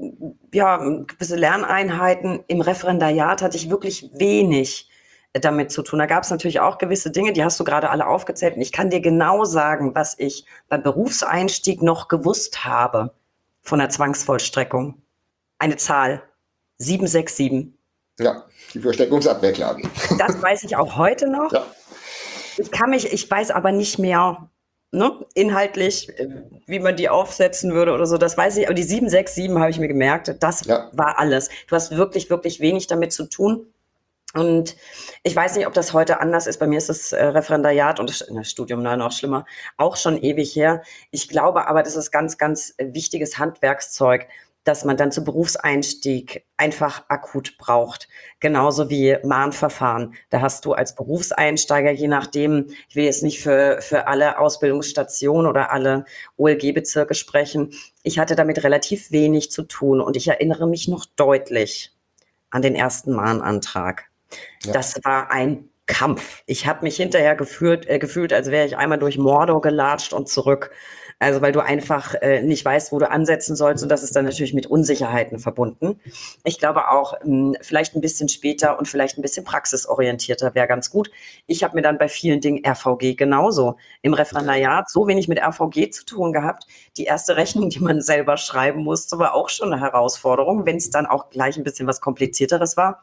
ja gewisse Lerneinheiten. Im Referendariat hatte ich wirklich wenig damit zu tun. Da gab es natürlich auch gewisse Dinge, die hast du gerade alle aufgezählt. Und ich kann dir genau sagen, was ich beim Berufseinstieg noch gewusst habe von der Zwangsvollstreckung. Eine Zahl. sieben sechs sieben. Ja, die Vollstreckungsabwehrklage. Das weiß ich auch heute noch. Ja. Ich kann mich, ich weiß aber nicht mehr, ne, inhaltlich, wie man die aufsetzen würde oder so, das weiß ich, aber die sieben sechs sieben habe ich mir gemerkt, das ja. war alles. Du hast wirklich, wirklich wenig damit zu tun. Und ich weiß nicht, ob das heute anders ist. Bei mir ist das äh, Referendariat und das, das Studium na, noch schlimmer, auch schon ewig her. Ich glaube aber, das ist ganz, ganz wichtiges Handwerkszeug, dass man dann zu Berufseinstieg einfach akut braucht. Genauso wie Mahnverfahren. Da hast du als Berufseinsteiger, je nachdem, ich will jetzt nicht für, für alle Ausbildungsstationen oder alle O L G-Bezirke sprechen, ich hatte damit relativ wenig zu tun und ich erinnere mich noch deutlich an den ersten Mahnantrag. Ja. Das war ein Kampf. Ich habe mich hinterher gefühlt, äh, gefühlt, als wäre ich einmal durch Mordor gelatscht und zurück. Also weil du einfach äh, nicht weißt, wo du ansetzen sollst, und das ist dann natürlich mit Unsicherheiten verbunden. Ich glaube auch, mh, vielleicht ein bisschen später und vielleicht ein bisschen praxisorientierter wäre ganz gut. Ich habe mir dann bei vielen Dingen R V G genauso im Referendariat so wenig mit R V G zu tun gehabt. Die erste Rechnung, die man selber schreiben musste, war auch schon eine Herausforderung, wenn es dann auch gleich ein bisschen was Komplizierteres war.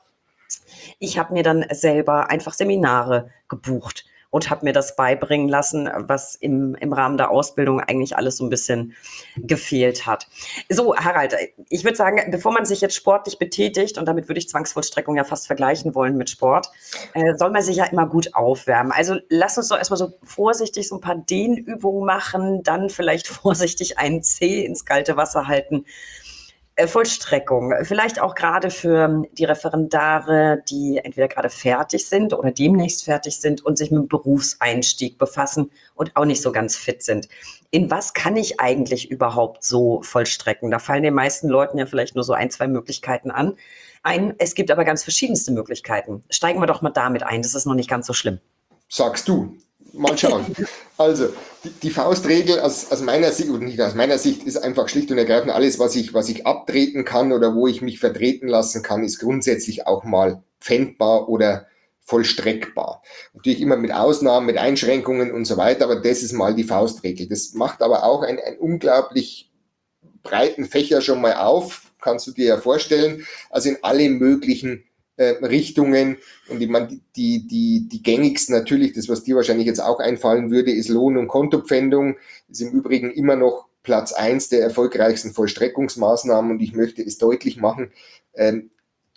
Ich habe mir dann selber einfach Seminare gebucht und habe mir das beibringen lassen, was im, im Rahmen der Ausbildung eigentlich alles so ein bisschen gefehlt hat. So, Harald, ich würde sagen, bevor man sich jetzt sportlich betätigt, und damit würde ich Zwangsvollstreckung ja fast vergleichen wollen mit Sport, äh, soll man sich ja immer gut aufwärmen. Also lass uns doch erstmal so vorsichtig so ein paar Dehnübungen machen, dann vielleicht vorsichtig einen Zeh ins kalte Wasser halten. Vollstreckung, vielleicht auch gerade für die Referendare, die entweder gerade fertig sind oder demnächst fertig sind und sich mit dem Berufseinstieg befassen und auch nicht so ganz fit sind. In was kann ich eigentlich überhaupt so vollstrecken? Da fallen den meisten Leuten ja vielleicht nur so ein, zwei Möglichkeiten an. Ein, es gibt aber ganz verschiedenste Möglichkeiten. Steigen wir doch mal damit ein, das ist noch nicht ganz so schlimm. Sagst du. Mal schauen. Also, die, die Faustregel aus, aus meiner Sicht, oder nicht aus meiner Sicht, ist einfach schlicht und ergreifend alles, was ich, was ich abtreten kann oder wo ich mich vertreten lassen kann, ist grundsätzlich auch mal pfändbar oder vollstreckbar. Natürlich immer mit Ausnahmen, mit Einschränkungen und so weiter, aber das ist mal die Faustregel. Das macht aber auch einen, einen unglaublich breiten Fächer schon mal auf, kannst du dir ja vorstellen, also in alle möglichen äh, Richtungen. Und ich meine, die, die, die gängigsten natürlich, das, was dir wahrscheinlich jetzt auch einfallen würde, ist Lohn- und Kontopfändung. Ist im Übrigen immer noch Platz eins der erfolgreichsten Vollstreckungsmaßnahmen. Und ich möchte es deutlich machen, ähm,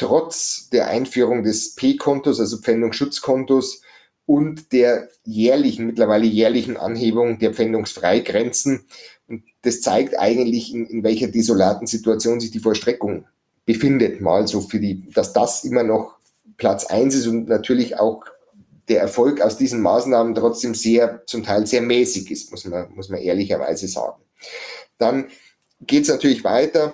trotz der Einführung des P-Kontos, also Pfändungsschutzkontos, und der jährlichen, mittlerweile jährlichen Anhebung der Pfändungsfreigrenzen. Und das zeigt eigentlich, in, in welcher desolaten Situation sich die Vollstreckung befindet, mal so für die, dass das immer noch Platz eins ist und natürlich auch der Erfolg aus diesen Maßnahmen trotzdem sehr, zum Teil sehr mäßig ist, muss man, muss man ehrlicherweise sagen. Dann geht es natürlich weiter,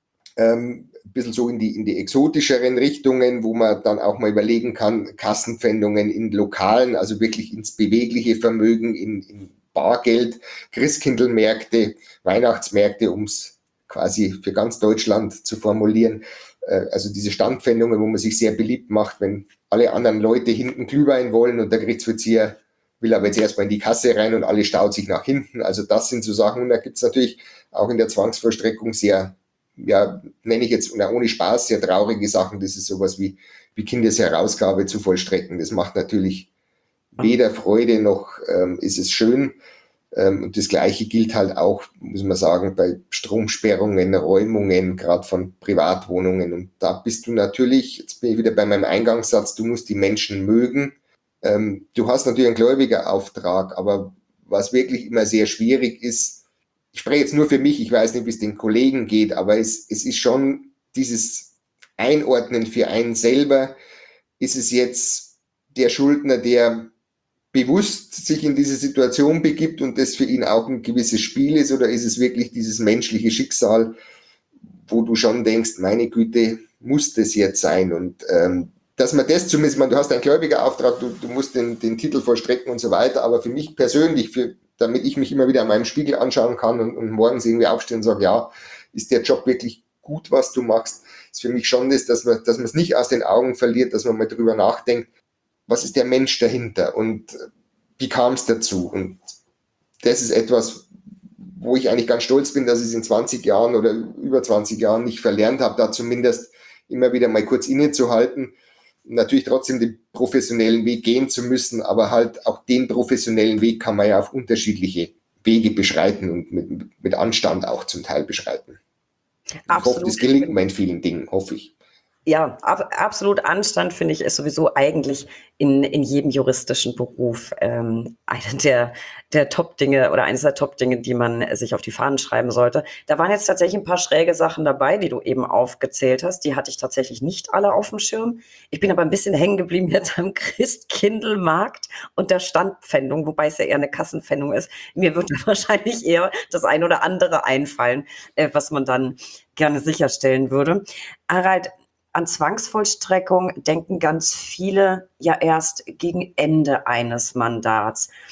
ähm, ein bisschen so in die, in die exotischeren Richtungen, wo man dann auch mal überlegen kann, Kassenpfändungen in Lokalen, also wirklich ins bewegliche Vermögen, in, in Bargeld, Christkindlmärkte, Weihnachtsmärkte, ums quasi für ganz Deutschland zu formulieren. Also diese Standpfändungen, wo man sich sehr beliebt macht, wenn alle anderen Leute hinten Glühwein wollen und der Gerichtsvollzieher will aber jetzt erstmal in die Kasse rein und alle staut sich nach hinten. Also das sind so Sachen. Und da gibt es natürlich auch in der Zwangsvollstreckung sehr, ja, nenne ich jetzt ohne Spaß, sehr traurige Sachen. Das ist sowas wie, wie Kindesherausgabe zu vollstrecken. Das macht natürlich weder Freude noch ähm, ist es schön. Ähm, und das Gleiche gilt halt auch, muss man sagen, bei Stromsperrungen, Räumungen, gerade von Privatwohnungen. Und da bist du natürlich, jetzt bin ich wieder bei meinem Eingangssatz, du musst die Menschen mögen. Ähm, du hast natürlich einen Gläubigerauftrag, aber was wirklich immer sehr schwierig ist, ich spreche jetzt nur für mich, ich weiß nicht, wie es den Kollegen geht, aber es, es ist schon dieses Einordnen für einen selber. Ist es jetzt der Schuldner, der bewusst sich in diese Situation begibt und das für ihn auch ein gewisses Spiel ist, oder ist es wirklich dieses menschliche Schicksal, wo du schon denkst, meine Güte, muss das jetzt sein? Und ähm, dass man das zumindest, man, du hast einen Gläubigerauftrag, du, du musst den, den Titel vollstrecken und so weiter, aber für mich persönlich, für, damit ich mich immer wieder an meinem Spiegel anschauen kann und, und morgens irgendwie aufstehen und sage, ja, ist der Job wirklich gut, was du machst, ist für mich schon das, dass man dass man es nicht aus den Augen verliert, dass man mal drüber nachdenkt, was ist der Mensch dahinter und wie kam es dazu? Und das ist etwas, wo ich eigentlich ganz stolz bin, dass ich es in zwanzig Jahren oder über zwanzig Jahren nicht verlernt habe, da zumindest immer wieder mal kurz innezuhalten. Natürlich trotzdem den professionellen Weg gehen zu müssen, aber halt auch den professionellen Weg kann man ja auf unterschiedliche Wege beschreiten und mit, mit Anstand auch zum Teil beschreiten. Ich Absolut. hoffe, das gelingt mir in vielen Dingen, hoffe ich. Ja, ab, absolut Anstand, finde ich, ist sowieso eigentlich in, in jedem juristischen Beruf ähm, eine der, der Top-Dinge oder eines der Top-Dinge, die man sich auf die Fahnen schreiben sollte. Da waren jetzt tatsächlich ein paar schräge Sachen dabei, die du eben aufgezählt hast. Die hatte ich tatsächlich nicht alle auf dem Schirm. Ich bin aber ein bisschen hängen geblieben jetzt am Christkindlmarkt und der Standpfändung, wobei es ja eher eine Kassenpfändung ist. Mir wird wahrscheinlich eher das ein oder andere einfallen, äh, was man dann gerne sicherstellen würde. Harald, an Zwangsvollstreckung denken ganz viele ja erst gegen Ende eines Mandats.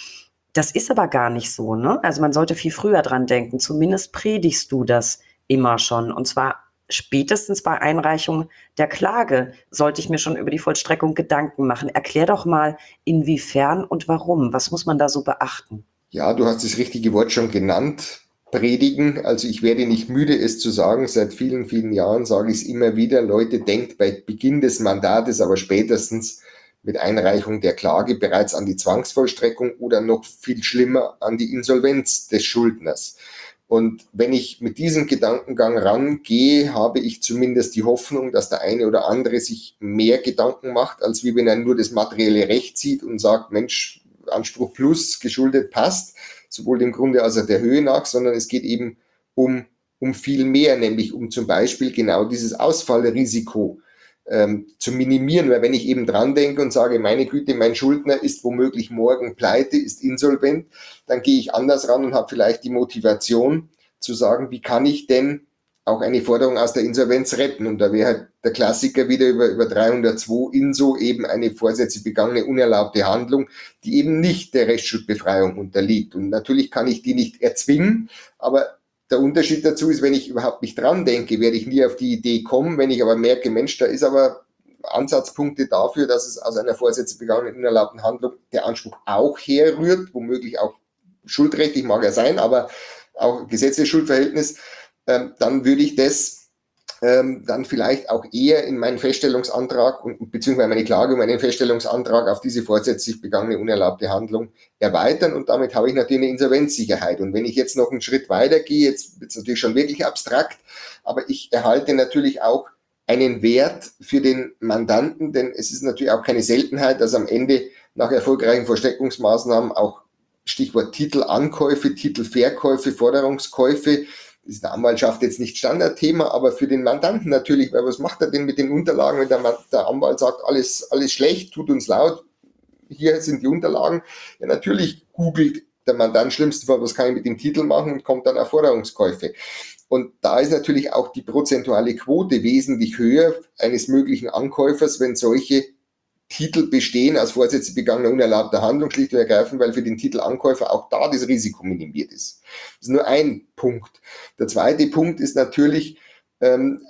Das ist aber gar nicht so, ne? Also man sollte viel früher dran denken. Zumindest predigst du das immer schon. Und zwar spätestens bei Einreichung der Klage sollte ich mir schon über die Vollstreckung Gedanken machen. Erklär doch mal, inwiefern und warum. Was muss man da so beachten? Ja, du hast das richtige Wort schon genannt. Predigen. Also ich werde nicht müde, es zu sagen. Seit vielen, vielen Jahren sage ich es immer wieder. Leute, denkt bei Beginn des Mandates, aber spätestens mit Einreichung der Klage bereits an die Zwangsvollstreckung oder noch viel schlimmer an die Insolvenz des Schuldners. Und wenn ich mit diesem Gedankengang rangehe, habe ich zumindest die Hoffnung, dass der eine oder andere sich mehr Gedanken macht, als wie wenn er nur das materielle Recht sieht und sagt, Mensch, Anspruch plus, geschuldet passt, sowohl dem Grunde als auch der Höhe nach, sondern es geht eben um, um viel mehr, nämlich um zum Beispiel genau dieses Ausfallrisiko ähm, zu minimieren, weil wenn ich eben dran denke und sage, meine Güte, mein Schuldner ist womöglich morgen pleite, ist insolvent, dann gehe ich anders ran und habe vielleicht die Motivation zu sagen, wie kann ich denn auch eine Forderung aus der Insolvenz retten? Und da wäre halt der Klassiker wieder über, über dreihundertzwei Inso eben eine vorsätzlich begangene unerlaubte Handlung, die eben nicht der Rechtsschuldbefreiung unterliegt. Und natürlich kann ich die nicht erzwingen, aber der Unterschied dazu ist, wenn ich überhaupt nicht dran denke, werde ich nie auf die Idee kommen. Wenn ich aber merke, Mensch, da ist aber Ansatzpunkte dafür, dass es aus einer vorsätzlich begangenen unerlaubten Handlung der Anspruch auch herrührt, womöglich auch schuldrechtlich mag er sein, aber auch gesetzliches Schuldverhältnis, ähm, dann würde ich das ähm, dann vielleicht auch eher in meinen Feststellungsantrag und beziehungsweise meine Klage um einen Feststellungsantrag auf diese vorsätzlich begangene unerlaubte Handlung erweitern und damit habe ich natürlich eine Insolvenzsicherheit. Und wenn ich jetzt noch einen Schritt weiter gehe, jetzt wird es natürlich schon wirklich abstrakt, aber ich erhalte natürlich auch einen Wert für den Mandanten, denn es ist natürlich auch keine Seltenheit, dass am Ende nach erfolgreichen Vollstreckungsmaßnahmen auch Stichwort Titelankäufe, Titelverkäufe, Forderungskäufe, das ist in der Anwaltschaft jetzt nicht Standardthema, aber für den Mandanten natürlich, weil was macht er denn mit den Unterlagen, wenn der, der Anwalt sagt, alles, alles schlecht, tut uns laut, hier sind die Unterlagen. Ja, natürlich googelt der Mandant schlimmstenfalls, was kann ich mit dem Titel machen und kommt dann auf Forderungskäufe. Und da ist natürlich auch die prozentuale Quote wesentlich höher eines möglichen Ankäufers, wenn solche Titel bestehen als vorsätzlich begangener unerlaubter Handlung, schlicht und ergreifend, weil für den Titelankäufer auch da das Risiko minimiert ist. Das ist nur ein Punkt. Der zweite Punkt ist natürlich ähm,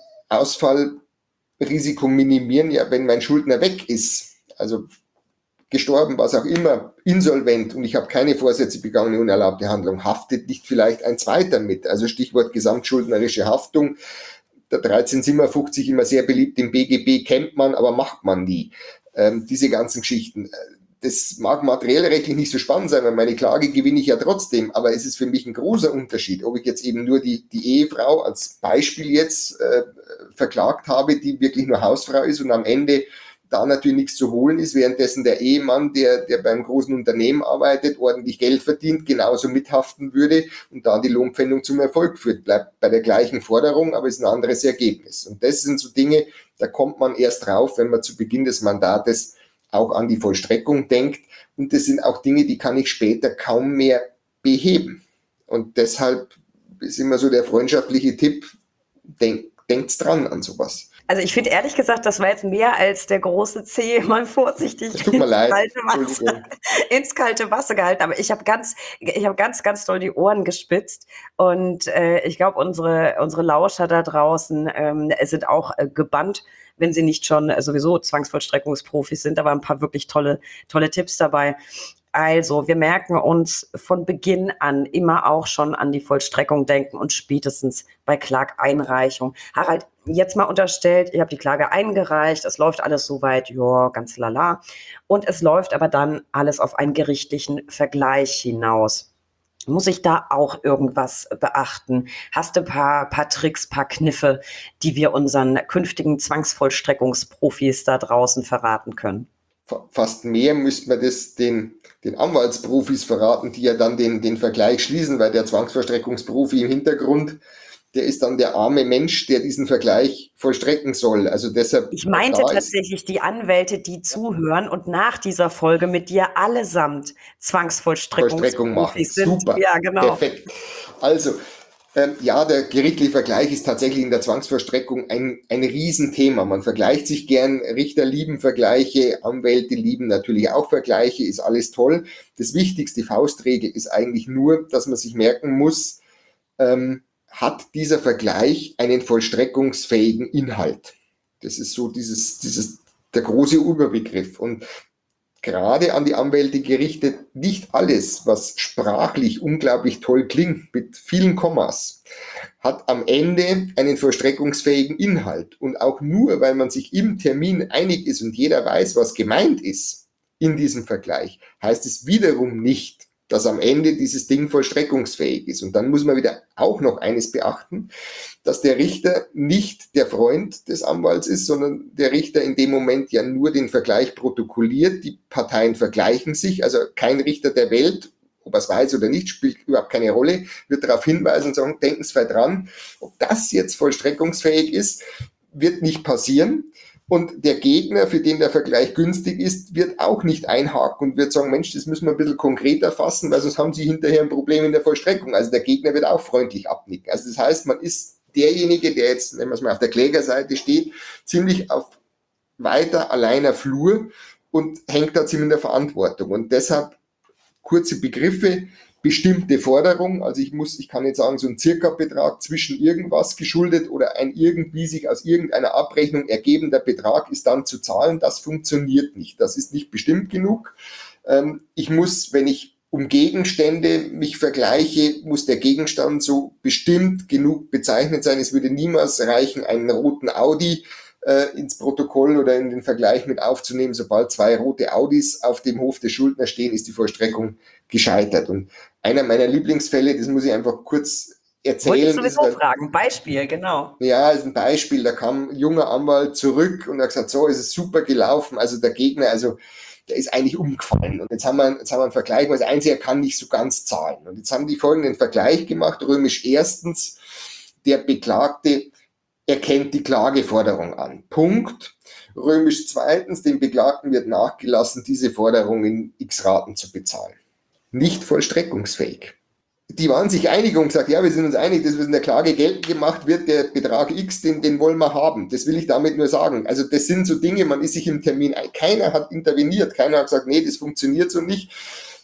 Ausfallrisiko minimieren, ja, wenn mein Schuldner weg ist, also gestorben, was auch immer, insolvent und ich habe keine vorsätzlich begangene unerlaubte Handlung, haftet nicht vielleicht ein zweiter mit. Also Stichwort gesamtschuldnerische Haftung. Der dreizehn siebenundfünfzig immer sehr beliebt im B G B, kennt man, aber macht man nie. Ähm, diese ganzen Geschichten. Das mag materiell rechtlich nicht so spannend sein, weil meine Klage gewinne ich ja trotzdem, aber es ist für mich ein großer Unterschied, ob ich jetzt eben nur die, die Ehefrau als Beispiel jetzt äh, verklagt habe, die wirklich nur Hausfrau ist und am Ende da natürlich nichts zu holen ist, währenddessen der Ehemann, der, der beim großen Unternehmen arbeitet, ordentlich Geld verdient, genauso mithaften würde und da die Lohnpfändung zum Erfolg führt. Bleibt bei der gleichen Forderung, aber ist ein anderes Ergebnis. Und das sind so Dinge, da kommt man erst drauf, wenn man zu Beginn des Mandates auch an die Vollstreckung denkt. Und das sind auch Dinge, die kann ich später kaum mehr beheben. Und deshalb ist immer so der freundschaftliche Tipp, denk, denkt's dran an sowas. Also ich finde ehrlich gesagt, das war jetzt mehr als der große C, mal vorsichtig Es tut mir leid. kalte Wasser, ins kalte Wasser gehalten. Aber ich habe ganz, ich habe ganz, ganz doll die Ohren gespitzt. Und äh, ich glaube, unsere, unsere Lauscher da draußen ähm, sind auch äh, gebannt, wenn sie nicht schon äh, sowieso Zwangsvollstreckungsprofis sind. Da waren ein paar wirklich tolle, tolle Tipps dabei. Also, wir merken uns von Beginn an immer auch schon an die Vollstreckung denken und spätestens bei Klageinreichung. Harald, jetzt mal unterstellt, ihr habt die Klage eingereicht, es läuft alles soweit, ja, ganz lala. Und es läuft aber dann alles auf einen gerichtlichen Vergleich hinaus. Muss ich da auch irgendwas beachten? Hast du ein paar, paar Tricks, paar Kniffe, die wir unseren künftigen Zwangsvollstreckungsprofis da draußen verraten können? Fast mehr müsste man das den, den Anwaltsprofis verraten, die ja dann den, den Vergleich schließen, weil der Zwangsvollstreckungsprofi im Hintergrund, der ist dann der arme Mensch, der diesen Vergleich vollstrecken soll. Also deshalb. Ich meinte tatsächlich die Anwälte, die zuhören und nach dieser Folge mit dir allesamt Zwangsvollstreckungsprofis sind. Super. Ja, genau. Perfekt. Also, Ähm, ja, der gerichtliche Vergleich ist tatsächlich in der Zwangsvollstreckung ein, ein Riesenthema. Man vergleicht sich gern, Richter lieben Vergleiche, Anwälte lieben natürlich auch Vergleiche, ist alles toll. Das wichtigste, die Faustregel, ist eigentlich nur, dass man sich merken muss, ähm, hat dieser Vergleich einen vollstreckungsfähigen Inhalt. Das ist so dieses, dieses, der große Überbegriff. Und gerade an die Anwälte gerichtet, nicht alles, was sprachlich unglaublich toll klingt, mit vielen Kommas, hat am Ende einen vollstreckungsfähigen Inhalt. Und auch nur, weil man sich im Termin einig ist und jeder weiß, was gemeint ist in diesem Vergleich, heißt es wiederum nicht, dass am Ende dieses Ding vollstreckungsfähig ist. Und dann muss man wieder auch noch eines beachten, dass der Richter nicht der Freund des Anwalts ist, sondern der Richter in dem Moment ja nur den Vergleich protokolliert. Die Parteien vergleichen sich, also kein Richter der Welt, ob er es weiß oder nicht, spielt überhaupt keine Rolle, wird darauf hinweisen und sagen, denken Sie dran, ob das jetzt vollstreckungsfähig ist, wird nicht passieren. Und der Gegner, für den der Vergleich günstig ist, wird auch nicht einhaken und wird sagen, Mensch, das müssen wir ein bisschen konkreter fassen, weil sonst haben Sie hinterher ein Problem in der Vollstreckung. Also der Gegner wird auch freundlich abnicken. Also das heißt, man ist derjenige, der jetzt, wenn man es mal auf der Klägerseite steht, ziemlich auf weiter alleiner Flur und hängt da ziemlich in der Verantwortung. Und deshalb kurze Begriffe, bestimmte Forderung, also ich muss, ich kann jetzt sagen, so ein Circa-Betrag zwischen irgendwas geschuldet oder ein irgendwie sich aus irgendeiner Abrechnung ergebender Betrag ist dann zu zahlen, das funktioniert nicht, das ist nicht bestimmt genug. Ich muss, wenn ich um Gegenstände mich vergleiche, muss der Gegenstand so bestimmt genug bezeichnet sein, es würde niemals reichen, einen roten Audi äh, ins Protokoll oder in den Vergleich mit aufzunehmen. Sobald zwei rote Audis auf dem Hof des Schuldners stehen, ist die Vollstreckung gescheitert. Und einer meiner Lieblingsfälle, das muss ich einfach kurz erzählen. Wollte ich sowieso fragen, Beispiel, genau. Ja, ist ein Beispiel, da kam ein junger Anwalt zurück und hat gesagt, so, ist es super gelaufen, also der Gegner, also der ist eigentlich umgefallen. Und jetzt haben wir, jetzt haben wir einen Vergleich, weil das Einzige, er kann nicht so ganz zahlen. Und jetzt haben die folgenden Vergleich gemacht, römisch erstens, der Beklagte erkennt die Klageforderung an. Punkt. Römisch zweitens, dem Beklagten wird nachgelassen, diese Forderung in x Raten zu bezahlen. Nicht vollstreckungsfähig. Die waren sich einig und gesagt, ja, wir sind uns einig, dass was in der Klage geltend gemacht wird, der Betrag X, den, den wollen wir haben. Das will ich damit nur sagen. Also das sind so Dinge, man ist sich im Termin ein. Keiner hat interveniert, keiner hat gesagt, nee, das funktioniert so nicht.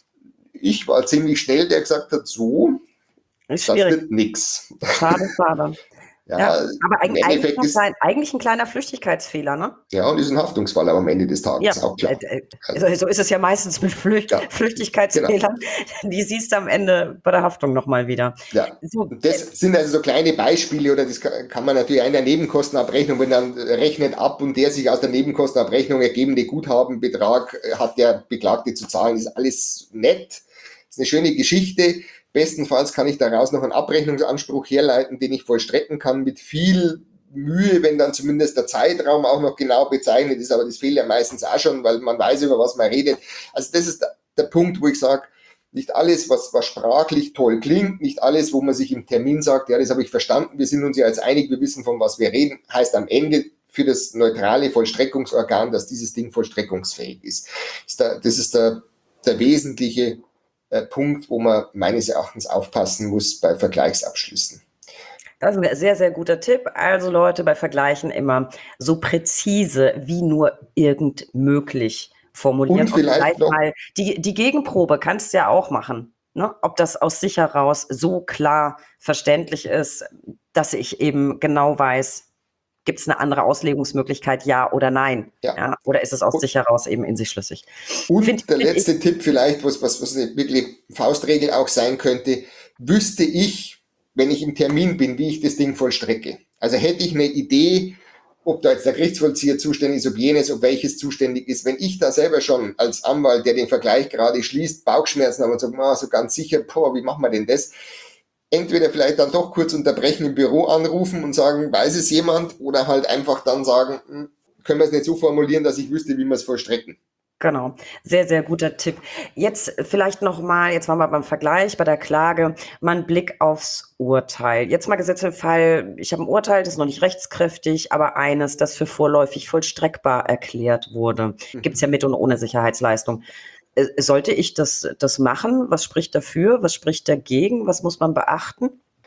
Ich war ziemlich schnell, der gesagt hat, so, ist das schwierig. wird nix. Schade, schade. Ja, ja, aber eigentlich, eigentlich, ist, ein, eigentlich ein kleiner Flüchtigkeitsfehler, ne? Ja, und ist ein Haftungsfall am Ende des Tages, ja, auch klar. Also, so ist es ja meistens mit Flücht, ja, Flüchtigkeitsfehlern. Genau. Die siehst du am Ende bei der Haftung nochmal wieder. Ja, so, das sind also so kleine Beispiele, oder das kann man natürlich in der Nebenkostenabrechnung, wenn dann rechnet ab und der sich aus der Nebenkostenabrechnung ergebende Guthabenbetrag hat der Beklagte zu zahlen, ist alles nett, ist eine schöne Geschichte. Bestenfalls kann ich daraus noch einen Abrechnungsanspruch herleiten, den ich vollstrecken kann mit viel Mühe, wenn dann zumindest der Zeitraum auch noch genau bezeichnet ist, aber das fehlt ja meistens auch schon, weil man weiß, über was man redet. Also das ist der, der Punkt, wo ich sage, nicht alles, was, was sprachlich toll klingt, nicht alles, wo man sich im Termin sagt, ja, das habe ich verstanden, wir sind uns ja jetzt einig, wir wissen, von was wir reden, heißt am Ende für das neutrale Vollstreckungsorgan, dass dieses Ding vollstreckungsfähig ist. Das ist der, das ist der, der wesentliche Punkt, wo man meines Erachtens aufpassen muss bei Vergleichsabschlüssen. Das ist ein sehr, sehr guter Tipp. Also Leute, bei Vergleichen immer so präzise wie nur irgend möglich formulieren. Und vielleicht, und vielleicht noch mal die, die Gegenprobe kannst du ja auch machen, ne? Ob das aus sich heraus so klar verständlich ist, dass ich eben genau weiß, gibt es eine andere Auslegungsmöglichkeit, ja oder nein? Ja. Ja, oder ist es aus und, sich heraus eben in sich schlüssig? Und find, der find letzte ich, Tipp vielleicht, was, was, was eine wirklich Faustregel auch sein könnte, wüsste ich, wenn ich im Termin bin, wie ich das Ding vollstrecke. Also hätte ich eine Idee, ob da jetzt der Gerichtsvollzieher zuständig ist, ob jenes, ob welches zuständig ist. Wenn ich da selber schon als Anwalt, der den Vergleich gerade schließt, Bauchschmerzen habe und sage, oh, so ganz sicher, boah, wie machen wir denn das? Entweder vielleicht dann doch kurz unterbrechen, im Büro anrufen und sagen, weiß es jemand? Oder halt einfach dann sagen, hm, können wir es nicht so formulieren, dass ich wüsste, wie wir es vollstrecken. Genau, sehr, sehr guter Tipp. Jetzt vielleicht nochmal, jetzt waren wir beim Vergleich, bei der Klage, mal einen Blick aufs Urteil. Jetzt mal gesetzt im Fall, ich habe ein Urteil, das ist noch nicht rechtskräftig, aber eines, das für vorläufig vollstreckbar erklärt wurde. Mhm. Gibt es ja mit und ohne Sicherheitsleistung. Sollte ich das, das machen? Was spricht dafür? Was spricht dagegen? Was muss man beachten?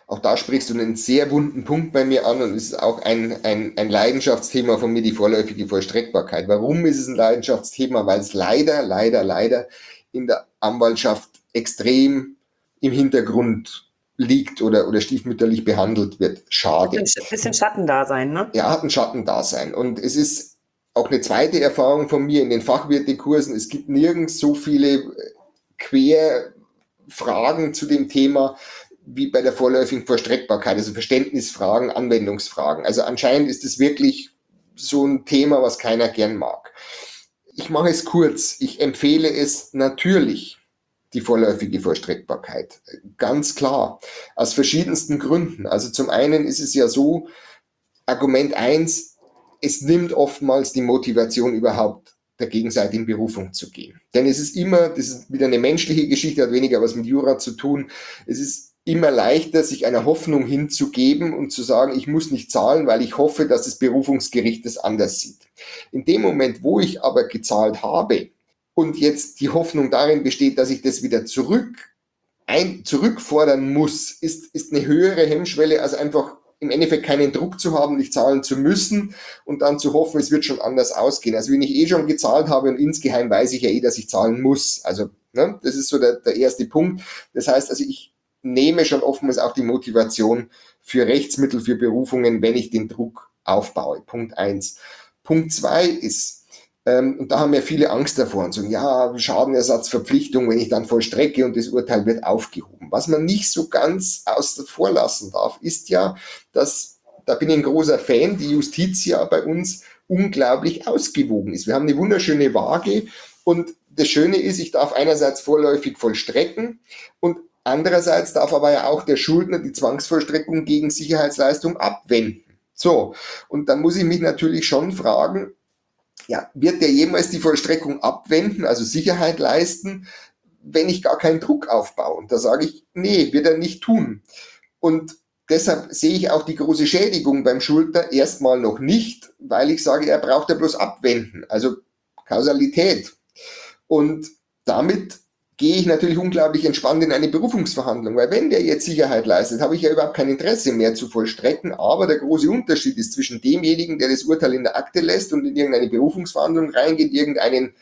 Auch da sprichst du einen sehr wunden Punkt bei mir an und es ist auch ein, ein, ein Leidenschaftsthema von mir, die vorläufige Vollstreckbarkeit. Warum ist es ein Leidenschaftsthema? Weil es leider, leider, leider in der Anwaltschaft extrem im Hintergrund liegt oder, oder stiefmütterlich behandelt wird. Schade. Ein bisschen Schattendasein, ne? Ja, hat ein Schattendasein. Und es ist auch eine zweite Erfahrung von mir in den Fachwirtekursen. Es gibt nirgends so viele Querfragen zu dem Thema wie bei der vorläufigen Vollstreckbarkeit, also Verständnisfragen, Anwendungsfragen. Also anscheinend ist es wirklich so ein Thema, was keiner gern mag. Ich mache es kurz. Ich empfehle es natürlich, die vorläufige Vollstreckbarkeit. Ganz klar. Aus verschiedensten Gründen. Also zum einen ist es ja so, Argument eins, es nimmt oftmals die Motivation überhaupt, der gegenseitigen Berufung zu gehen. Denn es ist immer, das ist wieder eine menschliche Geschichte, hat weniger was mit Jura zu tun, es ist immer leichter, sich einer Hoffnung hinzugeben und zu sagen, ich muss nicht zahlen, weil ich hoffe, dass das Berufungsgericht es anders sieht. In dem Moment, wo ich aber gezahlt habe und jetzt die Hoffnung darin besteht, dass ich das wieder zurück, ein, zurückfordern muss, ist, ist eine höhere Hemmschwelle, als einfach im Endeffekt keinen Druck zu haben, nicht zahlen zu müssen und dann zu hoffen, es wird schon anders ausgehen. Also wenn ich eh schon gezahlt habe und insgeheim weiß ich ja eh, dass ich zahlen muss. Also ne, das ist so der, der erste Punkt. Das heißt also, ich nehme schon oftmals auch die Motivation für Rechtsmittel, für Berufungen, wenn ich den Druck aufbaue. Punkt eins. Punkt zwei ist, ähm, und da haben ja viele Angst davor und sagen, ja, Schadenersatzverpflichtung, wenn ich dann vollstrecke und das Urteil wird aufgehoben. Was man nicht so ganz außen vor lassen darf, ist ja, dass, da bin ich ein großer Fan, die Justiz ja bei uns unglaublich ausgewogen ist. Wir haben eine wunderschöne Waage und das Schöne ist, ich darf einerseits vorläufig vollstrecken und andererseits darf aber ja auch der Schuldner die Zwangsvollstreckung gegen Sicherheitsleistung abwenden. So, und dann muss ich mich natürlich schon fragen, ja, wird der jemals die Vollstreckung abwenden, also Sicherheit leisten, wenn ich gar keinen Druck aufbaue? Und da sage ich, nee, wird er nicht tun. Und deshalb sehe ich auch die große Schädigung beim Schuldner erstmal noch nicht, weil ich sage, er braucht ja bloß abwenden, also Kausalität. Und damit gehe ich natürlich unglaublich entspannt in eine Berufungsverhandlung, weil wenn der jetzt Sicherheit leistet, habe ich ja überhaupt kein Interesse mehr zu vollstrecken, aber der große Unterschied ist zwischen demjenigen, der das Urteil in der Akte lässt und in irgendeine Berufungsverhandlung reingeht, irgendeinen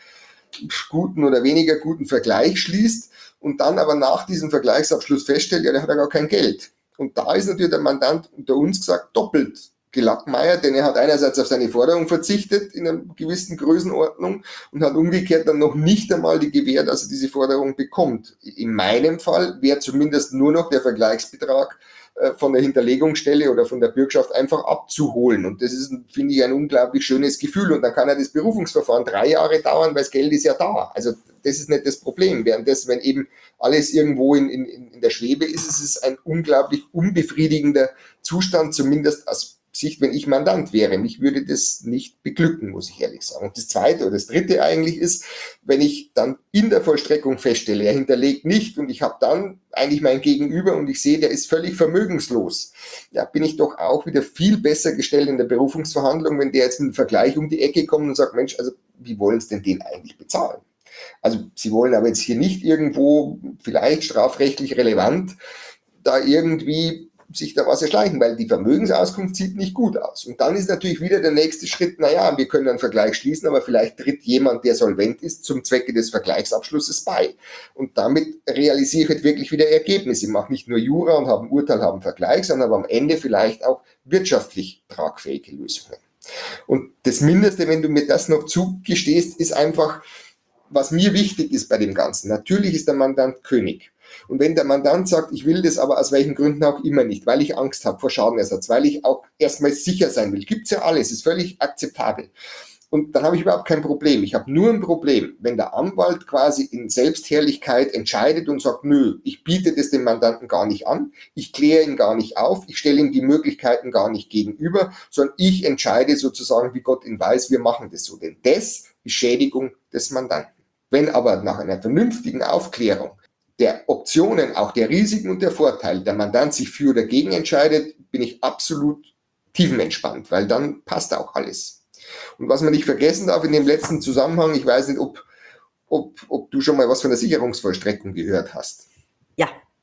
guten oder weniger guten Vergleich schließt und dann aber nach diesem Vergleichsabschluss feststellt, ja, der hat ja gar kein Geld. Und da ist natürlich der Mandant unter uns gesagt doppelt gelackmeiert, denn er hat einerseits auf seine Forderung verzichtet in einer gewissen Größenordnung und hat umgekehrt dann noch nicht einmal die Gewähr, dass er diese Forderung bekommt. In meinem Fall wäre zumindest nur noch der Vergleichsbetrag äh, von der Hinterlegungsstelle oder von der Bürgschaft einfach abzuholen. Und das ist, finde ich, ein unglaublich schönes Gefühl. Und dann kann ja das Berufungsverfahren drei Jahre dauern, weil das Geld ist ja da. Also das ist nicht das Problem. Währenddessen, wenn eben alles irgendwo in, in, in der Schwebe ist, ist es ein unglaublich unbefriedigender Zustand, zumindest aus Sicht, wenn ich Mandant wäre. Mich würde das nicht beglücken, muss ich ehrlich sagen. Und das Zweite oder das Dritte eigentlich ist, wenn ich dann in der Vollstreckung feststelle, er hinterlegt nicht und ich habe dann eigentlich mein Gegenüber und ich sehe, der ist völlig vermögenslos, ja, bin ich doch auch wieder viel besser gestellt in der Berufungsverhandlung, wenn der jetzt mit einem Vergleich um die Ecke kommt und sagt, Mensch, also wie wollen Sie denn den eigentlich bezahlen? Also Sie wollen aber jetzt hier nicht irgendwo, vielleicht strafrechtlich relevant, da irgendwie sich da was erschleichen, weil die Vermögensauskunft sieht nicht gut aus. Und dann ist natürlich wieder der nächste Schritt, naja, wir können einen Vergleich schließen, aber vielleicht tritt jemand, der solvent ist, zum Zwecke des Vergleichsabschlusses bei. Und damit realisiere ich halt wirklich wieder Ergebnisse. Ich mache nicht nur Jura und habe ein Urteil, habe einen Vergleich, sondern habe am Ende vielleicht auch wirtschaftlich tragfähige Lösungen. Und das Mindeste, wenn du mir das noch zugestehst, ist einfach, was mir wichtig ist bei dem Ganzen. Natürlich ist der Mandant König. Und wenn der Mandant sagt, ich will das aber aus welchen Gründen auch immer nicht, weil ich Angst habe vor Schadenersatz, weil ich auch erstmal sicher sein will, gibt's ja alles, ist völlig akzeptabel. Und dann habe ich überhaupt kein Problem. Ich habe nur ein Problem, wenn der Anwalt quasi in Selbstherrlichkeit entscheidet und sagt, nö, ich biete das dem Mandanten gar nicht an, ich kläre ihn gar nicht auf, ich stelle ihm die Möglichkeiten gar nicht gegenüber, sondern ich entscheide sozusagen, wie Gott ihn weiß, wir machen das so. Denn das ist Schädigung des Mandanten. Wenn aber nach einer vernünftigen Aufklärung der Optionen, auch der Risiken und der Vorteile, der Mandant sich für oder gegen entscheidet, bin ich absolut tiefenentspannt, weil dann passt auch alles. Und was man nicht vergessen darf in dem letzten Zusammenhang, ich weiß nicht, ob, ob, ob du schon mal was von der Sicherungsvollstreckung gehört hast. Ja.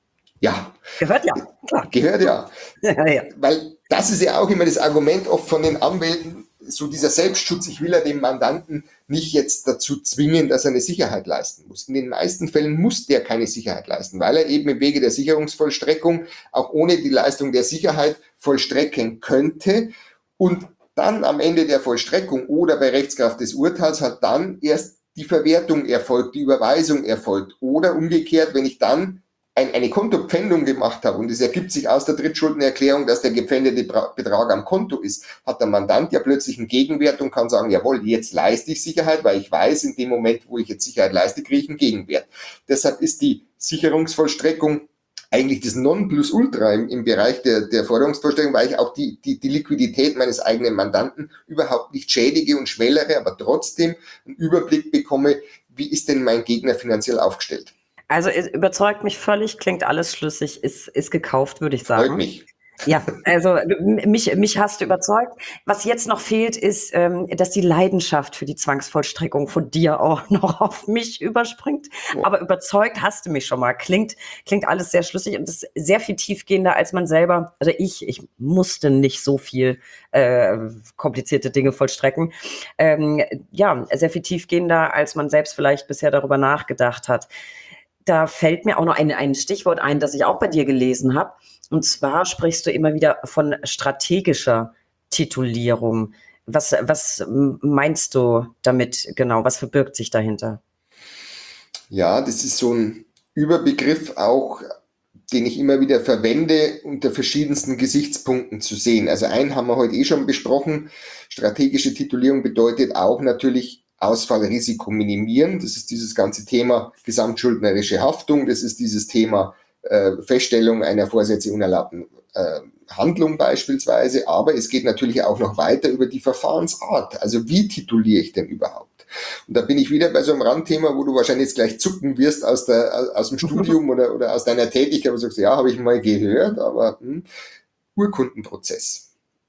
Ja. Gehört ja, klar. Gehört ja. Ja, ja. Weil das ist ja auch immer das Argument oft von den Anwälten, so dieser Selbstschutz, ich will ja den Mandanten nicht jetzt dazu zwingen, dass er eine Sicherheit leisten muss. In den meisten Fällen muss der keine Sicherheit leisten, weil er eben im Wege der Sicherungsvollstreckung auch ohne die Leistung der Sicherheit vollstrecken könnte und dann am Ende der Vollstreckung oder bei Rechtskraft des Urteils hat dann erst die Verwertung erfolgt, die Überweisung erfolgt oder umgekehrt, wenn ich dann ein, eine Kontopfändung gemacht habe und es ergibt sich aus der Drittschuldenerklärung, dass der gepfändete Betrag am Konto ist, hat der Mandant ja plötzlich einen Gegenwert und kann sagen, jawohl, jetzt leiste ich Sicherheit, weil ich weiß, in dem Moment, wo ich jetzt Sicherheit leiste, kriege ich einen Gegenwert. Deshalb ist die Sicherungsvollstreckung eigentlich das Nonplusultra im, im Bereich der, der Forderungsvollstreckung, weil ich auch die, die, die Liquidität meines eigenen Mandanten überhaupt nicht schädige und schmälere, aber trotzdem einen Überblick bekomme, wie ist denn mein Gegner finanziell aufgestellt. Also es überzeugt mich völlig, klingt alles schlüssig, ist, ist gekauft, würde ich sagen. Freut mich. Ja, also mich, mich hast du überzeugt. Was jetzt noch fehlt, ist, ähm, dass die Leidenschaft für die Zwangsvollstreckung von dir auch noch auf mich überspringt. Ja. Aber überzeugt hast du mich schon mal. Klingt, klingt alles sehr schlüssig und ist sehr viel tiefgehender, als man selber, also ich, ich musste nicht so viel äh, komplizierte Dinge vollstrecken. Ähm, ja, sehr viel tiefgehender, als man selbst vielleicht bisher darüber nachgedacht hat. Da fällt mir auch noch ein, ein Stichwort ein, das ich auch bei dir gelesen habe. Und zwar sprichst du immer wieder von strategischer Titulierung. Was, was meinst du damit genau? Was verbirgt sich dahinter? Ja, das ist so ein Überbegriff auch, den ich immer wieder verwende, unter verschiedensten Gesichtspunkten zu sehen. Also einen haben wir heute eh schon besprochen. Strategische Titulierung bedeutet auch natürlich Ausfallrisiko minimieren. Das ist dieses ganze Thema gesamtschuldnerische Haftung. Das ist dieses Thema äh, Feststellung einer vorsätzlich unerlaubten äh, Handlung beispielsweise. Aber es geht natürlich auch noch weiter über die Verfahrensart. Also wie tituliere ich denn überhaupt? Und da bin ich wieder bei so einem Randthema, wo du wahrscheinlich jetzt gleich zucken wirst aus, der, aus dem Studium oder, oder aus deiner Tätigkeit, wo du sagst, ja, habe ich mal gehört, aber hm, Urkundenprozess.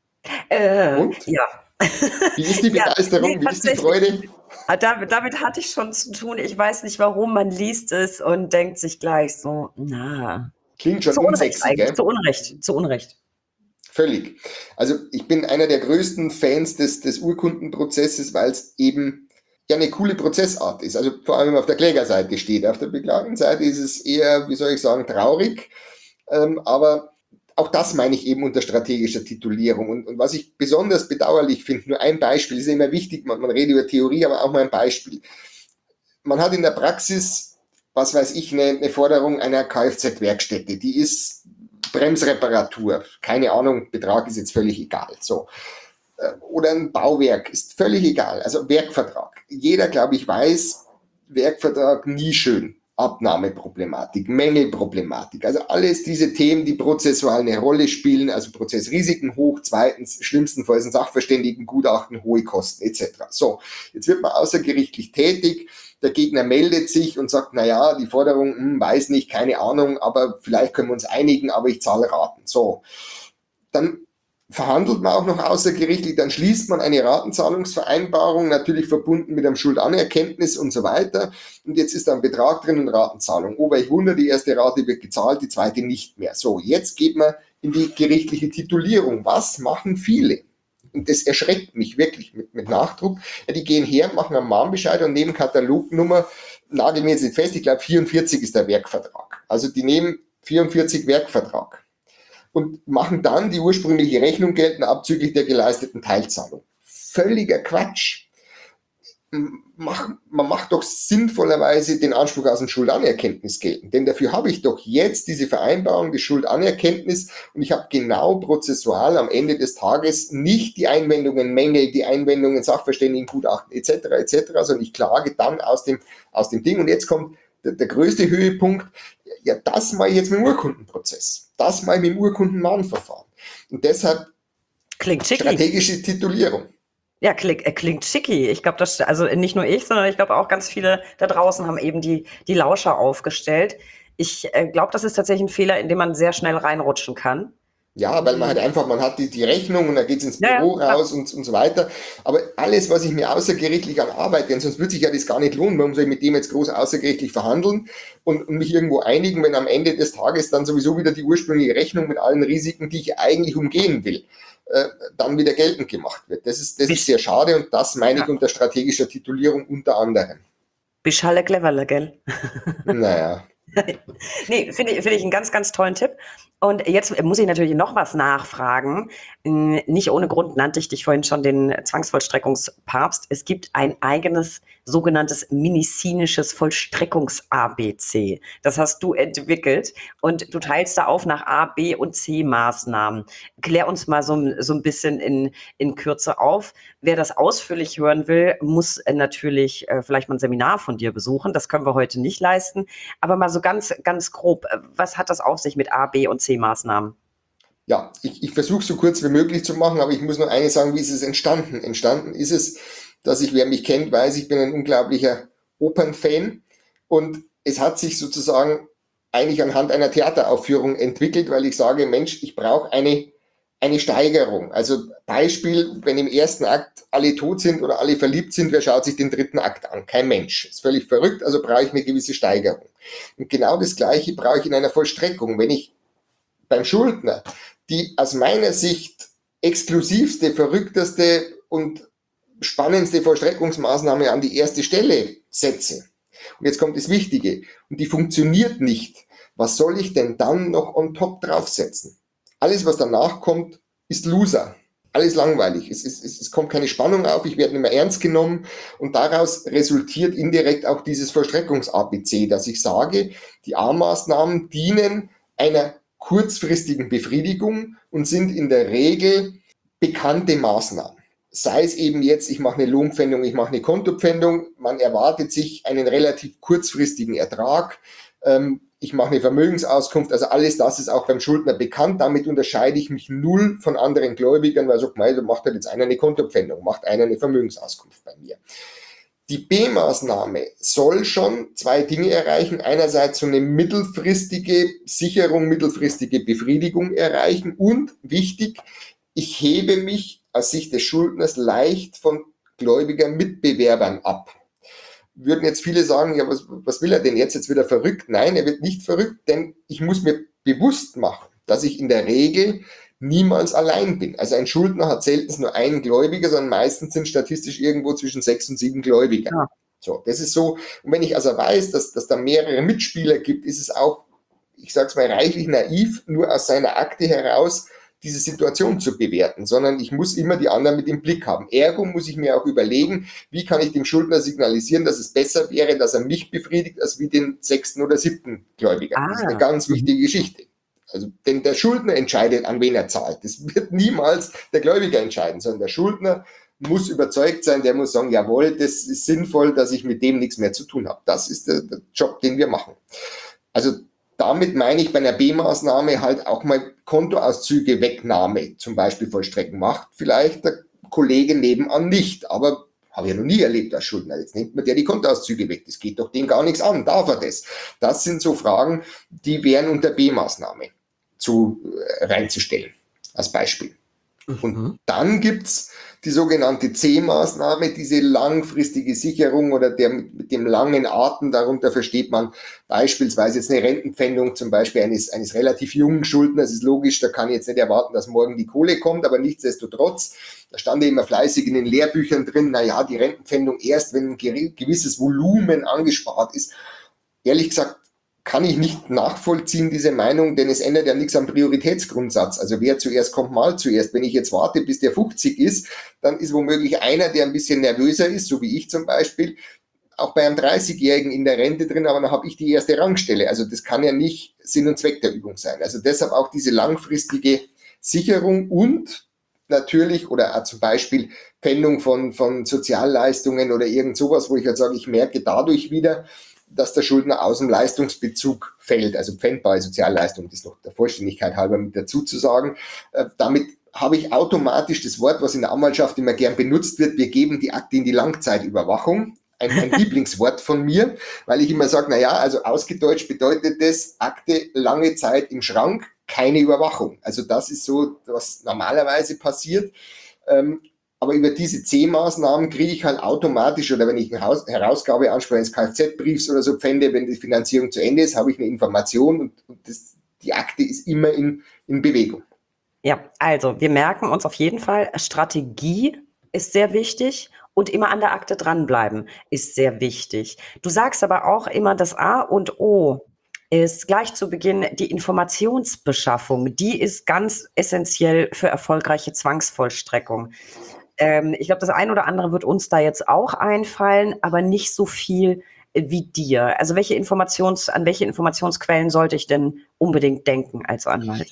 Äh, Und? ja. Wie ist die Begeisterung? Ja, nee, Wie ist die Freude? Damit, damit hatte ich schon zu tun. Ich weiß nicht warum, man liest es und denkt sich gleich so, na. Klingt schon Zu Unrecht unsexy, eigentlich, gell? zu Unrecht, zu Unrecht. Völlig. Also ich bin einer der größten Fans des, des Urkundenprozesses, weil es eben ja eine coole Prozessart ist. Also vor allem, wenn man auf der Klägerseite steht. Auf der Beklagenseite ist es eher, wie soll ich sagen, traurig. Ähm, aber auch das meine ich eben unter strategischer Titulierung. Und, und was ich besonders bedauerlich finde, nur ein Beispiel, ist ja immer wichtig, man, man redet über Theorie, aber auch mal ein Beispiel. Man hat in der Praxis, was weiß ich, eine, eine Forderung einer Kfz-Werkstätte, die ist Bremsreparatur, keine Ahnung, Betrag ist jetzt völlig egal. So. Oder ein Bauwerk, ist völlig egal. Also Werkvertrag. Jeder, glaube ich, weiß, Werkvertrag nie schön. Abnahmeproblematik, Mängelproblematik, also alles diese Themen, die prozessual eine Rolle spielen, also Prozessrisiken hoch, zweitens, schlimmstenfalls ein Sachverständigengutachten, hohe Kosten et cetera. So, jetzt wird man außergerichtlich tätig, der Gegner meldet sich und sagt, naja, die Forderung, hm, weiß nicht, keine Ahnung, aber vielleicht können wir uns einigen, aber ich zahle Raten. So, dann verhandelt man auch noch außergerichtlich, dann schließt man eine Ratenzahlungsvereinbarung, natürlich verbunden mit einem Schuldanerkenntnis und so weiter. Und jetzt ist da ein Betrag drin und Ratenzahlung. Oh, welch Wunder, die erste Rate wird gezahlt, die zweite nicht mehr. So, jetzt geht man in die gerichtliche Titulierung. Was machen viele? Und das erschreckt mich wirklich mit, mit Nachdruck. Ja, die gehen her, machen einen Mahnbescheid und nehmen Katalognummer, nageln mir jetzt nicht fest, ich glaube vierundvierzig ist der Werkvertrag. Also die nehmen vierundvierzig Werkvertrag und machen dann die ursprüngliche Rechnung geltend abzüglich der geleisteten Teilzahlung. Völliger Quatsch. Mach, man macht doch sinnvollerweise den Anspruch aus dem Schuldanerkenntnis geltend, denn dafür habe ich doch jetzt diese Vereinbarung des Schuldanerkenntnis und ich habe genau prozessual am Ende des Tages nicht die Einwendungen Mängel, die Einwendungen Sachverständigengutachten et cetera et cetera, sondern ich klage dann aus dem, aus dem Ding und jetzt kommt der, der größte Höhepunkt, ja, das mache ich jetzt mit dem Urkundenprozess, das mache ich mit dem Urkundenmahnverfahren und deshalb Klingt schick. Strategische Titulierung. Ja, klingt, klingt schicki. Ich glaube, das, also nicht nur ich, sondern ich glaube auch ganz viele da draußen haben eben die, die Lauscher aufgestellt. Ich äh, glaube, das ist tatsächlich ein Fehler, in den man sehr schnell reinrutschen kann. Ja, weil man halt einfach, man hat die, die Rechnung und dann geht's ins Ja, ja, Büro klar. raus und, und so weiter. Aber alles, was ich mir außergerichtlich an Arbeit, denn sonst würde sich ja das gar nicht lohnen. Warum soll ich mit dem jetzt groß außergerichtlich verhandeln und, und mich irgendwo einigen, wenn am Ende des Tages dann sowieso wieder die ursprüngliche Rechnung mit allen Risiken, die ich eigentlich umgehen will, äh, dann wieder geltend gemacht wird. Das ist, das ist sehr schade und das meine ich Ja. unter strategischer Titulierung unter anderem. Bist halt ein Cleverler, gell? Naja. Nee, finde ich, finde ich einen ganz, ganz tollen Tipp. Und jetzt muss ich natürlich noch was nachfragen. Nicht ohne Grund nannte ich dich vorhin schon den Zwangsvollstreckungspapst. Es gibt ein eigenes sogenanntes medizininisches Vollstreckungs-A B C. Das hast du entwickelt und du teilst da auf nach A, B und C Maßnahmen. Klär uns mal so, so ein bisschen in, in Kürze auf. Wer das ausführlich hören will, muss natürlich äh, vielleicht mal ein Seminar von dir besuchen. Das können wir heute nicht leisten. Aber mal so ganz, ganz grob, was hat das auf sich mit A, B und C Maßnahmen? Ja, ich, ich versuche so kurz wie möglich zu machen, aber ich muss nur eines sagen, wie ist es entstanden? Entstanden ist es, dass ich, wer mich kennt, weiß, ich bin ein unglaublicher Opernfan und es hat sich sozusagen eigentlich anhand einer Theateraufführung entwickelt, weil ich sage, Mensch, ich brauche eine, eine Steigerung. Also Beispiel, wenn im ersten Akt alle tot sind oder alle verliebt sind, wer schaut sich den dritten Akt an? Kein Mensch. Ist völlig verrückt, also brauche ich eine gewisse Steigerung. Und genau das Gleiche brauche ich in einer Vollstreckung. Wenn ich beim Schuldner die aus meiner Sicht exklusivste, verrückteste und spannendste Vollstreckungsmaßnahme an die erste Stelle setze. Und jetzt kommt das Wichtige. Und die funktioniert nicht. Was soll ich denn dann noch on top draufsetzen? Alles, was danach kommt, ist Loser. Alles langweilig. Es, es, es kommt keine Spannung auf, ich werde nicht mehr ernst genommen und daraus resultiert indirekt auch dieses Vollstreckungs-A B C, dass ich sage, die A-Maßnahmen dienen einer kurzfristigen Befriedigung und sind in der Regel bekannte Maßnahmen. Sei es eben jetzt, ich mache eine Lohnpfändung, ich mache eine Kontopfändung, man erwartet sich einen relativ kurzfristigen Ertrag, ähm, ich mache eine Vermögensauskunft, also alles das ist auch beim Schuldner bekannt, damit unterscheide ich mich null von anderen Gläubigern, weil so, da macht halt jetzt einer eine Kontopfändung, macht einer eine Vermögensauskunft bei mir. Die B-Maßnahme soll schon zwei Dinge erreichen. Einerseits so eine mittelfristige Sicherung, mittelfristige Befriedigung erreichen und wichtig, ich hebe mich aus Sicht des Schuldners leicht von gläubiger Mitbewerbern ab. Würden jetzt viele sagen, ja, was, was will er denn jetzt? Jetzt wird er verrückt. Nein, er wird nicht verrückt, denn ich muss mir bewusst machen, dass ich in der Regel niemals allein bin. Also ein Schuldner hat selten nur einen Gläubiger, sondern meistens sind statistisch irgendwo zwischen sechs und sieben Gläubiger. Ja. So, das ist so. Und wenn ich also weiß, dass, dass da mehrere Mitspieler gibt, ist es auch, ich sage es mal, reichlich naiv, nur aus seiner Akte heraus diese Situation zu bewerten, sondern ich muss immer die anderen mit im Blick haben. Ergo muss ich mir auch überlegen, wie kann ich dem Schuldner signalisieren, dass es besser wäre, dass er mich befriedigt, als wie den sechsten oder siebten Gläubiger. Ah. Das ist eine ganz wichtige Geschichte. Also, denn der Schuldner entscheidet, an wen er zahlt. Das wird niemals der Gläubiger entscheiden, sondern der Schuldner muss überzeugt sein, der muss sagen, jawohl, das ist sinnvoll, dass ich mit dem nichts mehr zu tun habe. Das ist der, der Job, den wir machen. Also damit meine ich bei einer B-Maßnahme halt auch mal Kontoauszüge Wegnahme zum Beispiel vollstrecken. Macht vielleicht der Kollege nebenan nicht, aber habe ich ja noch nie erlebt als Schuldner. Jetzt nimmt man der die Kontoauszüge weg. Das geht doch dem gar nichts an. Darf er das? Das sind so Fragen, die wären unter B-Maßnahme zu, äh, reinzustellen, als Beispiel. Mhm. Und dann gibt's die sogenannte C-Maßnahme, diese langfristige Sicherung oder der mit dem langen Atem, darunter versteht man beispielsweise jetzt eine Rentenpfändung zum Beispiel eines, eines relativ jungen Schuldners. Das ist logisch, da kann ich jetzt nicht erwarten, dass morgen die Kohle kommt, aber nichtsdestotrotz, da stand ja immer fleißig in den Lehrbüchern drin, naja, die Rentenpfändung erst, wenn ein gewisses Volumen angespart ist. Ehrlich gesagt, kann ich nicht nachvollziehen, diese Meinung, denn es ändert ja nichts am Prioritätsgrundsatz. Also wer zuerst kommt, mal zuerst. Wenn ich jetzt warte, bis der fünfzig ist, dann ist womöglich einer, der ein bisschen nervöser ist, so wie ich zum Beispiel, auch bei einem dreißigjährigen in der Rente drin, aber dann habe ich die erste Rangstelle. Also das kann ja nicht Sinn und Zweck der Übung sein. Also deshalb auch diese langfristige Sicherung und natürlich, oder auch zum Beispiel Pfändung von, von Sozialleistungen oder irgend sowas, wo ich halt sage, ich merke dadurch wieder, dass der Schuldner aus dem Leistungsbezug fällt, also pfändbare Sozialleistung, das ist noch der Vollständigkeit halber mit dazu zu sagen. Äh, damit habe ich automatisch das Wort, was in der Anwaltschaft immer gern benutzt wird, wir geben die Akte in die Langzeitüberwachung. Ein, ein Lieblingswort von mir, weil ich immer sage, na ja, also ausgedeutscht bedeutet das Akte lange Zeit im Schrank, keine Überwachung. Also das ist so, was normalerweise passiert. Ähm, aber über diese C-Maßnahmen kriege ich halt automatisch, oder wenn ich eine Haus- Herausgabeanspruch eines Kfz-Briefs oder so pfände, wenn die Finanzierung zu Ende ist, habe ich eine Information und, und das, die Akte ist immer in, in Bewegung. Ja, also wir merken uns auf jeden Fall, Strategie ist sehr wichtig und immer an der Akte dranbleiben ist sehr wichtig. Du sagst aber auch immer, das A und O ist gleich zu Beginn die Informationsbeschaffung. Die ist ganz essentiell für erfolgreiche Zwangsvollstreckung. Ähm, ich glaube, das ein oder andere wird uns da jetzt auch einfallen, aber nicht so viel äh, wie dir. Also welche Informations, an welche Informationsquellen sollte ich denn unbedingt denken als Anwalt?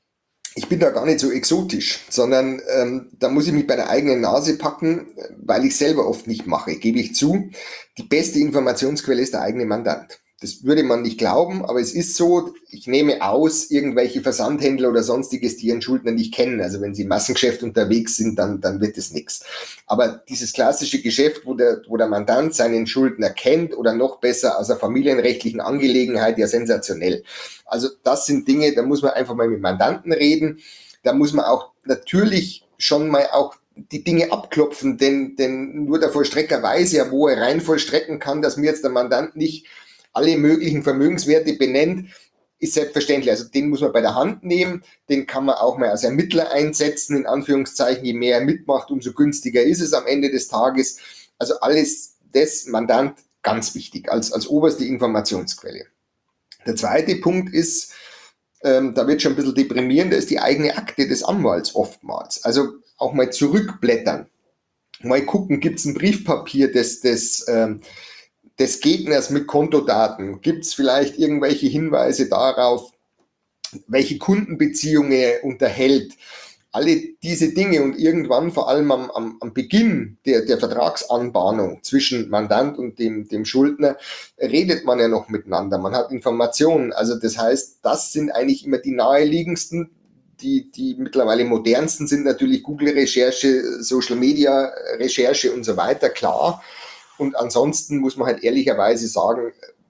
Ich bin da gar nicht so exotisch, sondern ähm, da muss ich mich bei der eigenen Nase packen, weil ich selber oft nicht mache, gebe ich zu. Die beste Informationsquelle ist der eigene Mandant. Das würde man nicht glauben, aber es ist so, ich nehme aus, irgendwelche Versandhändler oder sonstiges, die ihren Schuldner nicht kennen. Also wenn sie im Massengeschäft unterwegs sind, dann, dann wird es nichts. Aber dieses klassische Geschäft, wo der, wo der Mandant seinen Schuldner kennt oder noch besser aus einer familienrechtlichen Angelegenheit, ja sensationell. Also das sind Dinge, da muss man einfach mal mit Mandanten reden. Da muss man auch natürlich schon mal auch die Dinge abklopfen, denn, denn nur der Vollstrecker weiß ja, wo er rein vollstrecken kann, dass mir jetzt der Mandant nicht alle möglichen Vermögenswerte benennt, ist selbstverständlich. Also den muss man bei der Hand nehmen, den kann man auch mal als Ermittler einsetzen, in Anführungszeichen. Je mehr er mitmacht, umso günstiger ist es am Ende des Tages. Also alles das Mandant ganz wichtig, als, als oberste Informationsquelle. Der zweite Punkt ist, ähm, da wird schon ein bisschen deprimierend, da ist die eigene Akte des Anwalts oftmals. Also auch mal zurückblättern, mal gucken, gibt es ein Briefpapier des, des ähm, des Gegners mit Kontodaten? Gibt es vielleicht irgendwelche Hinweise darauf, welche Kundenbeziehungen er unterhält? Alle diese Dinge und irgendwann vor allem am, am, am Beginn der, der Vertragsanbahnung zwischen Mandant und dem, dem Schuldner redet man ja noch miteinander. Man hat Informationen. Also das heißt, das sind eigentlich immer die naheliegendsten. Die, die mittlerweile modernsten sind natürlich Google-Recherche, Social-Media-Recherche und so weiter, klar. Und ansonsten muss man halt ehrlicherweise sagen,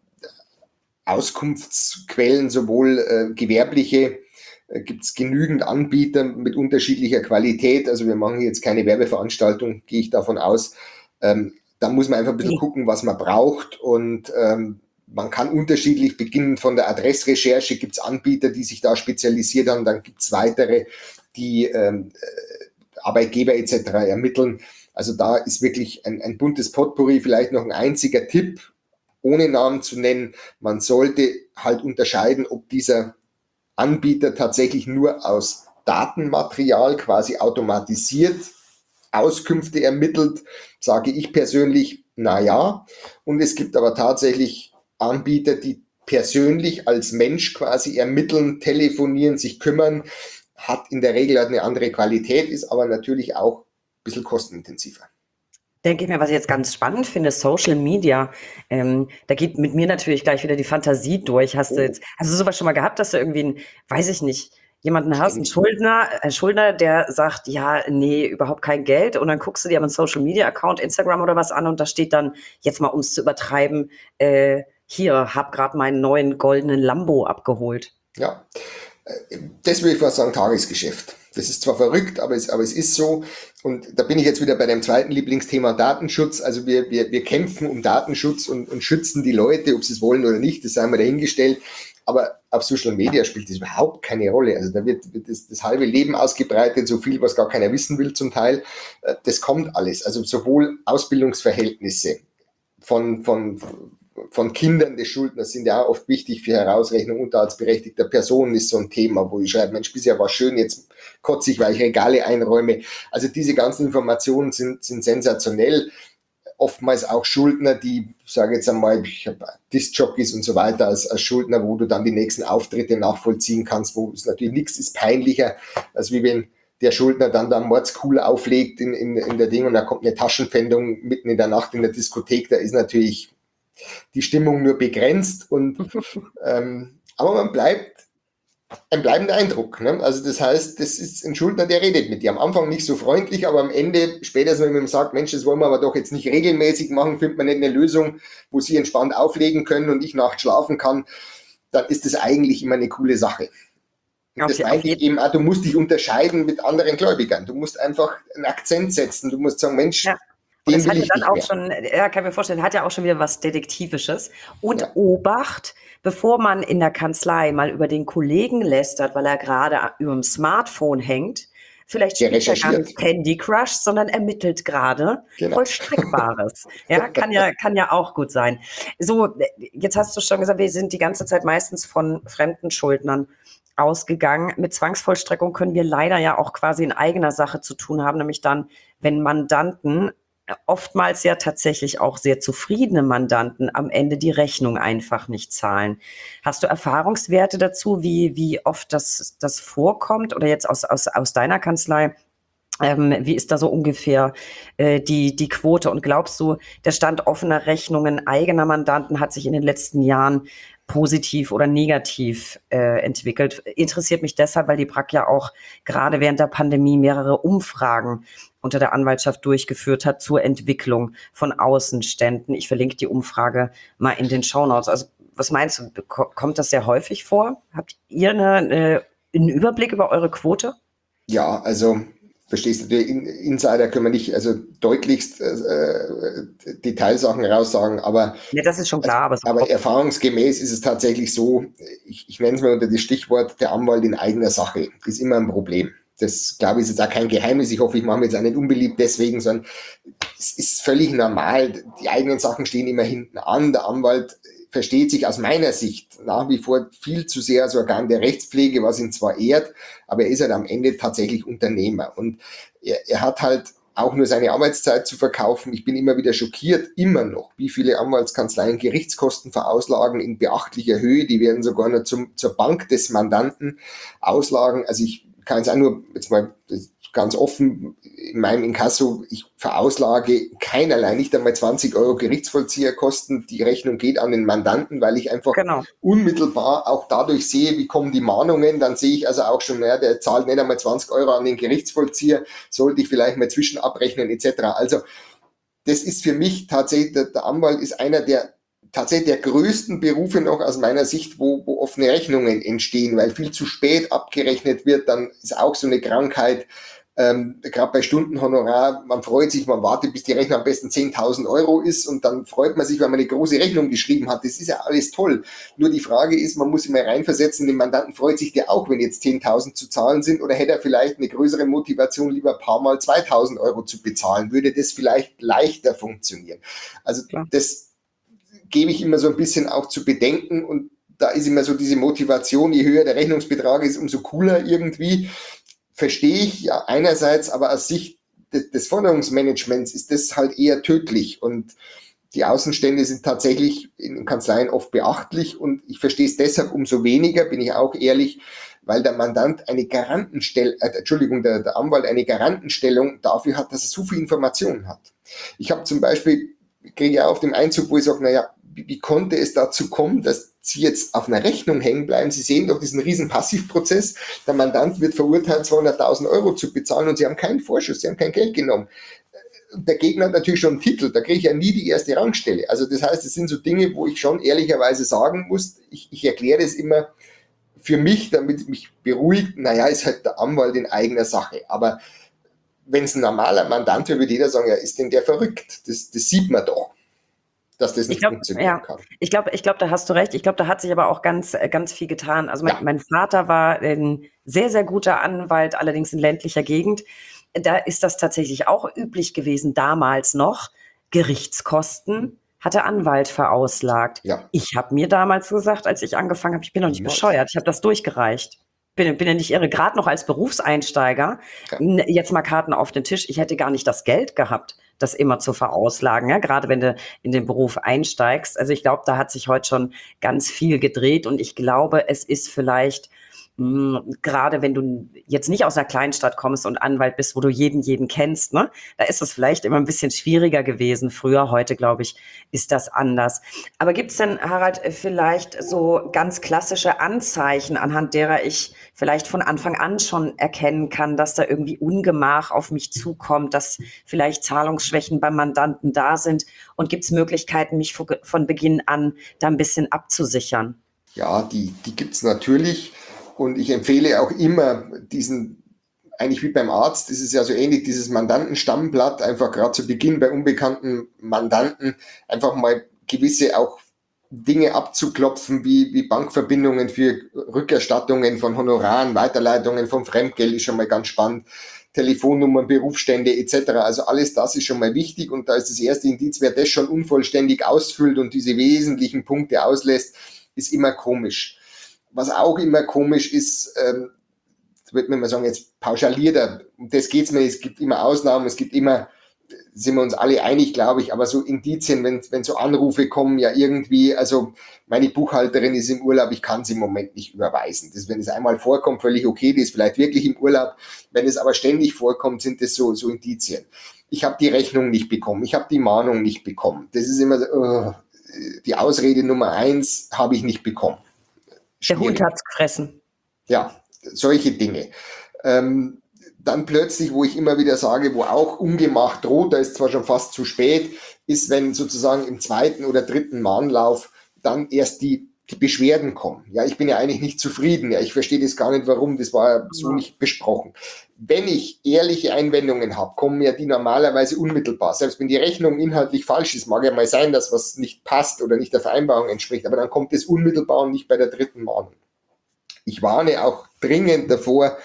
Auskunftsquellen, sowohl äh, gewerbliche, äh, gibt es genügend Anbieter mit unterschiedlicher Qualität. Also wir machen jetzt keine Werbeveranstaltung, gehe ich davon aus. Ähm, da muss man einfach ein bisschen gucken, was man braucht. Und ähm, man kann unterschiedlich beginnen. Von der Adressrecherche gibt es Anbieter, die sich da spezialisiert haben. Dann gibt es weitere, die ähm, Arbeitgeber et cetera ermitteln. Also da ist wirklich ein, ein buntes Potpourri. Vielleicht noch ein einziger Tipp, ohne Namen zu nennen. Man sollte halt unterscheiden, ob dieser Anbieter tatsächlich nur aus Datenmaterial quasi automatisiert Auskünfte ermittelt, sage ich persönlich, na ja. Und es gibt aber tatsächlich Anbieter, die persönlich als Mensch quasi ermitteln, telefonieren, sich kümmern, hat in der Regel eine andere Qualität, ist aber natürlich auch ein bisschen kostenintensiver. Denke ich mir, was ich jetzt ganz spannend finde, Social Media. Ähm, da geht mit mir natürlich gleich wieder die Fantasie durch. Hast du jetzt, hast du sowas schon mal gehabt, dass du irgendwie, einen, weiß ich nicht, jemanden hast, einen Schuldner, ein Schuldner, der sagt, ja, nee, überhaupt kein Geld. Und dann guckst du dir aber einen Social Media Account, Instagram oder was an und da steht dann, jetzt mal um es zu übertreiben, äh, hier, hab gerade meinen neuen goldenen Lambo abgeholt. Ja, das würde ich fast sagen, Tagesgeschäft. Das ist zwar verrückt, aber es, aber es ist so. Und da bin ich jetzt wieder bei dem zweiten Lieblingsthema Datenschutz. Also wir, wir, wir kämpfen um Datenschutz und, und schützen die Leute, ob sie es wollen oder nicht, das sei mal dahingestellt. Aber auf Social Media spielt das überhaupt keine Rolle. Also da wird, wird das, das halbe Leben ausgebreitet, so viel, was gar keiner wissen will zum Teil. Das kommt alles. Also sowohl Ausbildungsverhältnisse von, von, von Kindern des Schuldners sind ja auch oft wichtig für Herausrechnung unterhaltsberechtigter Personen, ist so ein Thema, wo ich schreibe, Mensch, bisher war schön, jetzt kotze ich, weil ich Regale einräume. Also diese ganzen Informationen sind, sind sensationell. Oftmals auch Schuldner, die, ich sage jetzt einmal, ich habe Disc-Jockeys und so weiter als, als Schuldner, wo du dann die nächsten Auftritte nachvollziehen kannst, wo es natürlich nichts ist peinlicher, als wie wenn der Schuldner dann da Mordskuhl auflegt in, in, in der Ding und da kommt eine Taschenpfändung mitten in der Nacht in der Diskothek, da ist natürlich die Stimmung nur begrenzt und ähm, aber man bleibt ein bleibender Eindruck. Ne? Also das heißt, das ist ein Schuldner, der redet mit dir. Am Anfang nicht so freundlich, aber am Ende, spätestens wenn man ihm sagt, Mensch, das wollen wir aber doch jetzt nicht regelmäßig machen, findet man nicht eine Lösung, wo sie entspannt auflegen können und ich nachts schlafen kann, dann ist das eigentlich immer eine coole Sache. Und Auf, das je- auf meinte ich jeden eben auch, du musst dich unterscheiden mit anderen Gläubigern. Du musst einfach einen Akzent setzen. Du musst sagen, Mensch, Fall. Und den es will hat ja ich dann nicht auch mehr. schon, ja, kann ich mir vorstellen, hat ja auch schon wieder was Detektivisches. Und Ja, Obacht, bevor man in der Kanzlei mal über den Kollegen lästert, weil er gerade über dem Smartphone hängt, vielleicht der spielt er gar recherchiert. nicht Candy Crush, sondern ermittelt gerade Genau. Vollstreckbares. Ja, kann ja, kann ja auch gut sein. So, jetzt hast du schon gesagt, wir sind die ganze Zeit meistens von fremden Schuldnern ausgegangen. Mit Zwangsvollstreckung können wir leider ja auch quasi in eigener Sache zu tun haben, nämlich dann, wenn Mandanten, oftmals ja tatsächlich auch sehr zufriedene Mandanten, am Ende die Rechnung einfach nicht zahlen. Hast du Erfahrungswerte dazu, wie, wie oft das, das vorkommt, oder jetzt aus, aus, aus deiner Kanzlei? Ähm, wie ist da so ungefähr äh, die, die Quote? Und glaubst du, der Stand offener Rechnungen eigener Mandanten hat sich in den letzten Jahren positiv oder negativ äh, entwickelt? Interessiert mich deshalb, weil die B R A C ja auch gerade während der Pandemie mehrere Umfragen unter der Anwaltschaft durchgeführt hat zur Entwicklung von Außenständen. Ich verlinke die Umfrage mal in den Shownotes. Also was meinst du, kommt das sehr häufig vor? Habt ihr eine, eine, einen Überblick über eure Quote? Ja, also verstehst du, die In- Insider können wir nicht also deutlichst äh, Detailsachen raussagen, aber, Ja, das ist schon also, klar, aber so aber grob. erfahrungsgemäß ist es tatsächlich so, ich, ich nenne es mal unter das Stichwort der Anwalt in eigener Sache, ist immer ein Problem. Das, glaube ich, ist jetzt auch kein Geheimnis. Ich hoffe, ich mache mir jetzt auch nicht unbeliebt deswegen, sondern es ist völlig normal. Die eigenen Sachen stehen immer hinten an. Der Anwalt versteht sich aus meiner Sicht nach wie vor viel zu sehr als Organ der Rechtspflege, was ihn zwar ehrt, aber er ist halt am Ende tatsächlich Unternehmer. Und er, er hat halt auch nur seine Arbeitszeit zu verkaufen. Ich bin immer wieder schockiert, immer noch, wie viele Anwaltskanzleien Gerichtskosten verauslagen in beachtlicher Höhe. Die werden sogar noch zum, zur Bank des Mandanten auslagen. Also ich kann es auch nur jetzt mal ganz offen in meinem Inkasso, ich verauslage keinerlei, nicht einmal zwanzig Euro Gerichtsvollzieherkosten. Die Rechnung geht an den Mandanten, weil ich einfach Genau. unmittelbar auch dadurch sehe, wie kommen die Mahnungen. Dann sehe ich also auch schon, naja, der zahlt nicht einmal zwanzig Euro an den Gerichtsvollzieher, sollte ich vielleicht mal zwischen abrechnen et cetera. Also das ist für mich tatsächlich, der, der Anwalt ist einer der tatsächlich der größten Berufe noch aus meiner Sicht, wo, wo offene Rechnungen entstehen, weil viel zu spät abgerechnet wird. Dann ist auch so eine Krankheit, ähm, gerade bei Stundenhonorar, man freut sich, man wartet, bis die Rechnung am besten zehntausend Euro ist und dann freut man sich, wenn man eine große Rechnung geschrieben hat. Das ist ja alles toll. Nur die Frage ist, man muss sich mal reinversetzen, den Mandanten freut sich der auch, wenn jetzt zehntausend zu zahlen sind, oder hätte er vielleicht eine größere Motivation, lieber ein paar Mal zweitausend Euro zu bezahlen? Würde das vielleicht leichter funktionieren? Also Klar. das gebe ich immer so ein bisschen auch zu bedenken, und da ist immer so diese Motivation, je höher der Rechnungsbetrag ist, umso cooler irgendwie. Verstehe ich ja einerseits, aber aus Sicht des, des Forderungsmanagements ist das halt eher tödlich, und die Außenstände sind tatsächlich in Kanzleien oft beachtlich, und ich verstehe es deshalb umso weniger, bin ich auch ehrlich, weil der Mandant eine Garantenstellung, äh, Entschuldigung, der, der Anwalt eine Garantenstellung dafür hat, dass er so viel Informationen hat. Ich habe zum Beispiel, kriege ja auf dem Einzug, wo ich sage, naja, wie, wie konnte es dazu kommen, dass Sie jetzt auf einer Rechnung hängen bleiben? Sie sehen doch diesen riesen Passivprozess. Der Mandant wird verurteilt, zweihunderttausend Euro zu bezahlen, und Sie haben keinen Vorschuss, Sie haben kein Geld genommen. Der Gegner hat natürlich schon einen Titel, da kriege ich ja nie die erste Rangstelle. Also das heißt, es sind so Dinge, wo ich schon ehrlicherweise sagen muss, ich, ich erkläre das immer für mich, damit es mich beruhigt, naja, ist halt der Anwalt in eigener Sache. Aber wenn es ein normaler Mandant wäre, würde jeder sagen, ja, ist denn der verrückt? Das, das sieht man doch, dass das Ich nicht glaube, funktionieren ja, kann. ich glaube, ich glaube, da hast du recht. Ich glaube, da hat sich aber auch ganz, äh, ganz viel getan. Also mein, Ja, mein Vater war ein sehr, sehr guter Anwalt, allerdings in ländlicher Gegend. Da ist das tatsächlich auch üblich gewesen, damals noch. Gerichtskosten hat der Anwalt verauslagt. ja, Ich habe mir damals gesagt, als ich angefangen habe, ich bin doch nicht niemals. bescheuert, ich habe das durchgereicht. Bin, bin ja nicht irre, gerade noch als Berufseinsteiger. Ja. N- Jetzt mal Karten auf den Tisch. Ich hätte gar nicht das Geld gehabt, das immer zu verauslagen, ja? Gerade wenn du in den Beruf einsteigst. Also ich glaube, da hat sich heute schon ganz viel gedreht, und ich glaube, es ist vielleicht mh, gerade wenn du jetzt nicht aus einer Kleinstadt kommst und Anwalt bist, wo du jeden, jeden kennst, ne, da ist es vielleicht immer ein bisschen schwieriger gewesen früher. Heute, glaube ich, ist das anders. Aber gibt es denn, Harald, vielleicht so ganz klassische Anzeichen, anhand derer ich vielleicht von Anfang an schon erkennen kann, dass da irgendwie Ungemach auf mich zukommt, dass vielleicht Zahlungsschwächen beim Mandanten da sind? Und gibt es Möglichkeiten, mich von Beginn an da ein bisschen abzusichern? Ja, die, die gibt es natürlich. Und ich empfehle auch immer diesen, eigentlich wie beim Arzt, das ist ja so ähnlich, dieses Mandantenstammblatt, einfach gerade zu Beginn bei unbekannten Mandanten einfach mal gewisse auch Dinge abzuklopfen, wie, wie Bankverbindungen für Rückerstattungen von Honoraren, Weiterleitungen vom Fremdgeld ist schon mal ganz spannend, Telefonnummern, Berufsstände et cetera. Also alles das ist schon mal wichtig und da ist das erste Indiz, wer das schon unvollständig ausfüllt und diese wesentlichen Punkte auslässt, ist immer komisch. Was auch immer komisch ist, ähm, würde man mal sagen, jetzt pauschaliert er, um das geht's mir, es gibt immer Ausnahmen, es gibt immer, sind wir uns alle einig, glaube ich, aber so Indizien, wenn, wenn so Anrufe kommen, ja irgendwie, also meine Buchhalterin ist im Urlaub, ich kann sie im Moment nicht überweisen. Das, wenn es einmal vorkommt, völlig okay, die ist vielleicht wirklich im Urlaub. Wenn es aber ständig vorkommt, sind das so, so Indizien. Ich habe die Rechnung nicht bekommen, ich habe die Mahnung nicht bekommen. Das ist immer so, uh, die Ausrede Nummer eins habe ich nicht bekommen. Schwierig. Der Hund hat's gefressen. Ja, solche Dinge. Ähm, dann plötzlich, wo ich immer wieder sage, wo auch ungemacht droht, da ist zwar schon fast zu spät, ist, wenn sozusagen im zweiten oder dritten Mahnlauf dann erst die, die Beschwerden kommen. Ja, ich bin ja eigentlich nicht zufrieden. Ja, ich verstehe das gar nicht, warum. Das war ja so nicht besprochen. Wenn ich ehrliche Einwendungen habe, kommen ja die normalerweise unmittelbar. Selbst wenn die Rechnung inhaltlich falsch ist, mag ja mal sein, dass was nicht passt oder nicht der Vereinbarung entspricht, aber dann kommt es unmittelbar und nicht bei der dritten Mahnung. Ich warne auch dringend davor,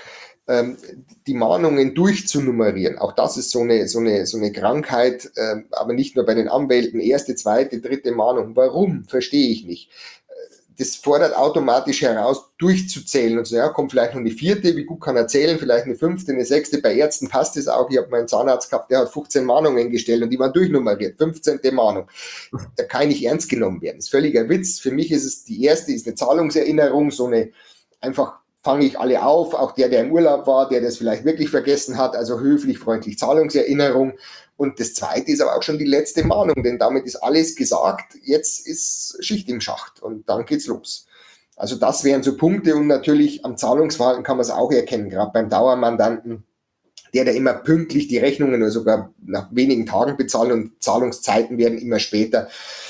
die Mahnungen durchzunummerieren. Auch das ist so eine, so eine, so eine Krankheit, aber nicht nur bei den Anwälten. Erste, zweite, dritte Mahnung. Warum? Verstehe ich nicht. Das fordert automatisch heraus, durchzuzählen und so, ja, kommt vielleicht noch eine vierte, wie gut kann er zählen, vielleicht eine fünfte, eine sechste. Bei Ärzten passt es auch. Ich habe meinen Zahnarzt gehabt, der hat fünfzehn Mahnungen gestellt und die waren durchnummeriert. fünfzehnte Mahnung. Da kann ich nicht ernst genommen werden. Das ist völliger Witz. Für mich ist es, die erste ist eine Zahlungserinnerung, so eine einfach fange ich alle auf, auch der, der im Urlaub war, der das vielleicht wirklich vergessen hat, also höflich, freundlich, Zahlungserinnerung. Und das zweite ist aber auch schon die letzte Mahnung, denn damit ist alles gesagt, jetzt ist Schicht im Schacht und dann geht's los. Also das wären so Punkte und natürlich am Zahlungsverhalten kann man es auch erkennen, gerade beim Dauermandanten, der da immer pünktlich die Rechnungen oder sogar nach wenigen Tagen bezahlt und Zahlungszeiten werden immer später,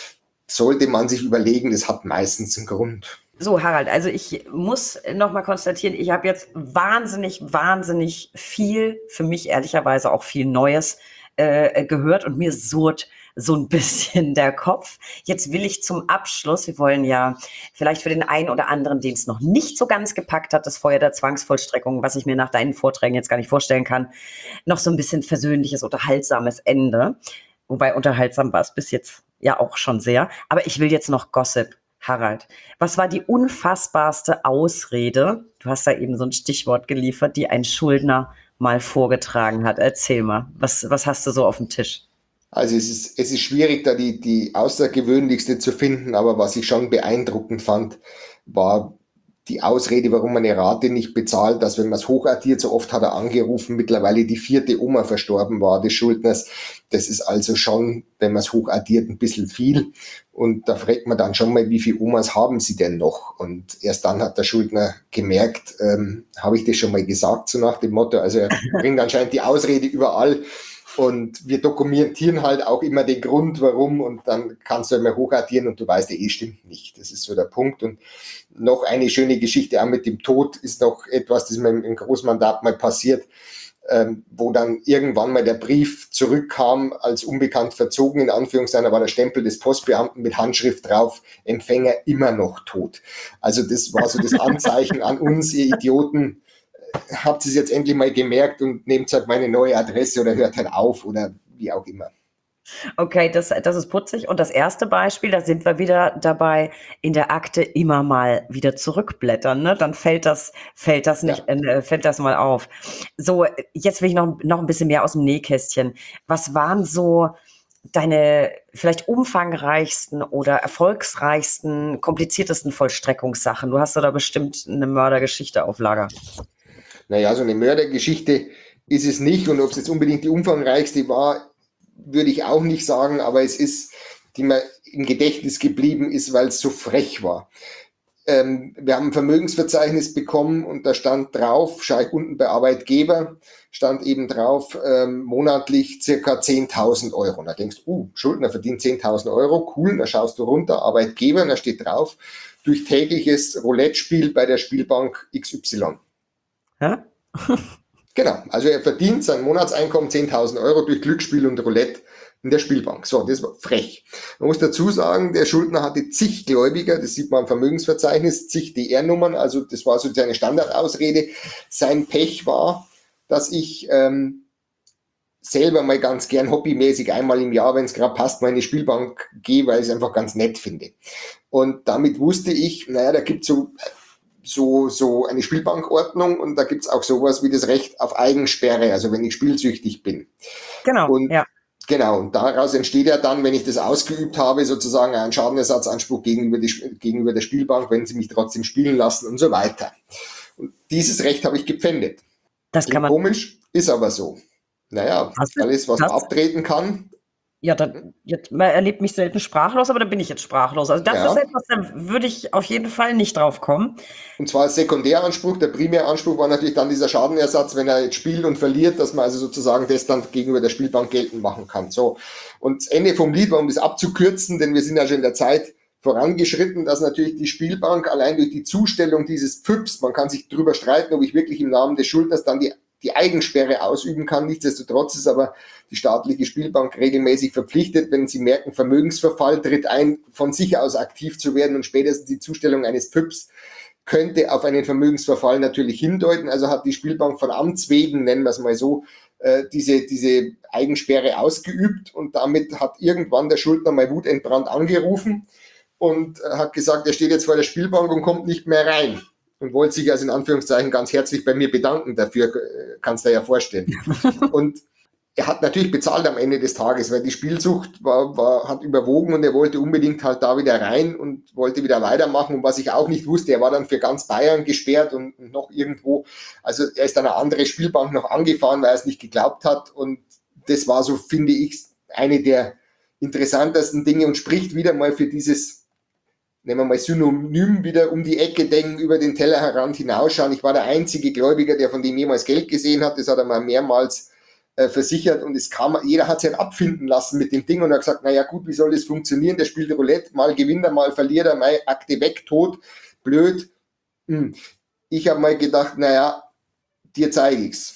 sollte man sich überlegen, das hat meistens einen Grund. So, Harald, also ich muss nochmal konstatieren, ich habe jetzt wahnsinnig, wahnsinnig viel, für mich ehrlicherweise auch viel Neues äh, gehört und mir surrt so ein bisschen der Kopf. Jetzt will ich zum Abschluss, wir wollen ja vielleicht für den einen oder anderen, den es noch nicht so ganz gepackt hat, das Feuer der Zwangsvollstreckung, was ich mir nach deinen Vorträgen jetzt gar nicht vorstellen kann, noch so ein bisschen versöhnliches, unterhaltsames Ende. Wobei unterhaltsam war es bis jetzt ja auch schon sehr. Aber ich will jetzt noch Gossip. Harald, was war die unfassbarste Ausrede, du hast da eben so ein Stichwort geliefert, die ein Schuldner mal vorgetragen hat? Erzähl mal, was, was hast du so auf dem Tisch? Also es ist, es ist schwierig, da die, die außergewöhnlichste zu finden, aber was ich schon beeindruckend fand, war die Ausrede, warum man eine Rate nicht bezahlt, dass wenn man es hochaddiert, so oft hat er angerufen, mittlerweile die vierte Oma verstorben war des Schuldners. Das ist also schon, wenn man es hochaddiert, ein bisschen viel. Und da fragt man dann schon mal, wie viele Omas haben Sie denn noch? Und erst dann hat der Schuldner gemerkt, ähm, habe ich das schon mal gesagt, so nach dem Motto. Also er bringt anscheinend die Ausrede überall. Und wir dokumentieren halt auch immer den Grund, warum, und dann kannst du immer hochaddieren und du weißt, ja, eh stimmt nicht. Das ist so der Punkt. Und noch eine schöne Geschichte auch mit dem Tod ist noch etwas, das mir im Großmandat mal passiert, ähm, wo dann irgendwann mal der Brief zurückkam, als unbekannt verzogen, in Anführungszeichen, da war der Stempel des Postbeamten mit Handschrift drauf, Empfänger immer noch tot. Also das war so das Anzeichen an uns, ihr Idioten, habt ihr es jetzt endlich mal gemerkt und nehmt halt meine neue Adresse oder hört halt auf oder wie auch immer. Okay, das, das ist putzig. Und das erste Beispiel, da sind wir wieder dabei, in der Akte immer mal wieder zurückblättern, ne? Dann fällt das, fällt das nicht, ja. äh, fällt das mal auf. So, jetzt will ich noch, noch ein bisschen mehr aus dem Nähkästchen. Was waren so deine vielleicht umfangreichsten oder erfolgsreichsten, kompliziertesten Vollstreckungssachen? Du hast da bestimmt eine Mördergeschichte auf Lager. Naja, so eine Mördergeschichte ist es nicht und ob es jetzt unbedingt die umfangreichste war, würde ich auch nicht sagen, aber es ist, die mir im Gedächtnis geblieben ist, weil es so frech war. ähm, wir haben ein Vermögensverzeichnis bekommen und da stand drauf, schaue ich unten bei Arbeitgeber, stand eben drauf, ähm, monatlich circa zehntausend Euro. Und da denkst du, uh, Schuldner verdient zehntausend Euro, cool, da schaust du runter, Arbeitgeber, und da steht drauf, durch tägliches Roulette-Spiel bei der Spielbank X Y. Ja? Genau, also er verdient sein Monatseinkommen zehntausend Euro durch Glücksspiel und Roulette in der Spielbank. So, das war frech. Man muss dazu sagen, der Schuldner hatte zig Gläubiger, das sieht man im Vermögensverzeichnis, zig D R-Nummern, also das war so seine Standardausrede. Sein Pech war, dass ich ähm, selber mal ganz gern hobbymäßig einmal im Jahr, wenn es gerade passt, mal in die Spielbank gehe, weil ich es einfach ganz nett finde. Und damit wusste ich, naja, da gibt es so so, so eine Spielbankordnung und da gibt's auch sowas wie das Recht auf Eigensperre, also wenn ich spielsüchtig bin. Genau, Und ja. genau, und daraus entsteht ja dann, wenn ich das ausgeübt habe, sozusagen ein Schadenersatzanspruch gegenüber, die, gegenüber der Spielbank, wenn sie mich trotzdem spielen lassen und so weiter. Und dieses Recht habe ich gepfändet. Das kann Klingt man. komisch, ist aber so. Naja, Das ist alles, was man das. abtreten kann, Ja, dann, jetzt, man erlebt mich selten sprachlos, aber da bin ich jetzt sprachlos. Also das ist ja. etwas, da würde ich auf jeden Fall nicht drauf kommen. Und zwar als Sekundäranspruch. Der Primäranspruch war natürlich dann dieser Schadenersatz, wenn er jetzt spielt und verliert, dass man also sozusagen das dann gegenüber der Spielbank geltend machen kann. So. Und das Ende vom Lied war, um das abzukürzen, denn wir sind ja schon in der Zeit vorangeschritten, dass natürlich die Spielbank allein durch die Zustellung dieses P F Ps, man kann sich darüber streiten, ob ich wirklich im Namen des Schuldners dann die die Eigensperre ausüben kann. Nichtsdestotrotz ist aber die staatliche Spielbank regelmäßig verpflichtet, wenn sie merken, Vermögensverfall tritt ein, von sich aus aktiv zu werden, und spätestens die Zustellung eines P F Ps könnte auf einen Vermögensverfall natürlich hindeuten. Also hat die Spielbank von Amts wegen, nennen wir es mal so, diese, diese Eigensperre ausgeübt, und damit hat irgendwann der Schuldner mal wutentbrannt angerufen und hat gesagt, er steht jetzt vor der Spielbank und kommt nicht mehr rein. Und wollte sich also in Anführungszeichen ganz herzlich bei mir bedanken dafür, kannst du dir ja vorstellen. Und er hat natürlich bezahlt am Ende des Tages, weil die Spielsucht war, war, hat überwogen und er wollte unbedingt halt da wieder rein und wollte wieder weitermachen. Und was ich auch nicht wusste, er war dann für ganz Bayern gesperrt und noch irgendwo. Also er ist dann eine andere Spielbank noch angefahren, weil er es nicht geglaubt hat. Und das war so, finde ich, eine der interessantesten Dinge und spricht wieder mal für dieses, nehmen wir mal synonym, wieder um die Ecke denken, über den Tellerrand hinausschauen. Ich war der einzige Gläubiger, der von dem jemals Geld gesehen hat. Das hat er mal mehrmals äh, versichert, und es kam, jeder hat sich halt abfinden lassen mit dem Ding und hat gesagt, naja gut, wie soll das funktionieren? Der spielt Roulette, mal gewinnt er, mal verliert er, mal Akte weg, tot, blöd. Hm. Ich habe mal gedacht, naja, dir zeige ich's.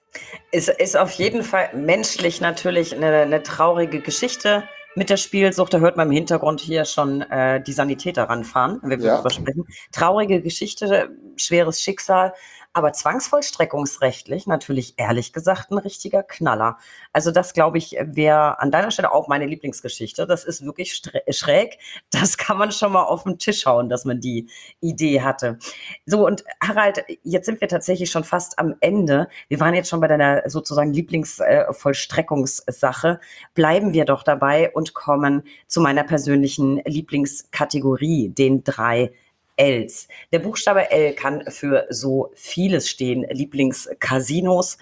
Es ist auf jeden Fall menschlich natürlich eine, eine traurige Geschichte mit der Spielsucht. Da hört man im Hintergrund hier schon äh, die Sanitäter ranfahren, wenn wir Ja. darüber sprechen. Traurige Geschichte, schweres Schicksal, aber zwangsvollstreckungsrechtlich natürlich ehrlich gesagt ein richtiger Knaller. Also das, glaube ich, wäre an deiner Stelle auch meine Lieblingsgeschichte. Das ist wirklich schräg. Das kann man schon mal auf den Tisch hauen, dass man die Idee hatte. So, und Harald, jetzt sind wir tatsächlich schon fast am Ende. Wir waren jetzt schon bei deiner sozusagen Lieblingsvollstreckungssache. Bleiben wir doch dabei und kommen zu meiner persönlichen Lieblingskategorie, den drei Ls. Der Buchstabe L kann für so vieles stehen. Lieblingscasinos,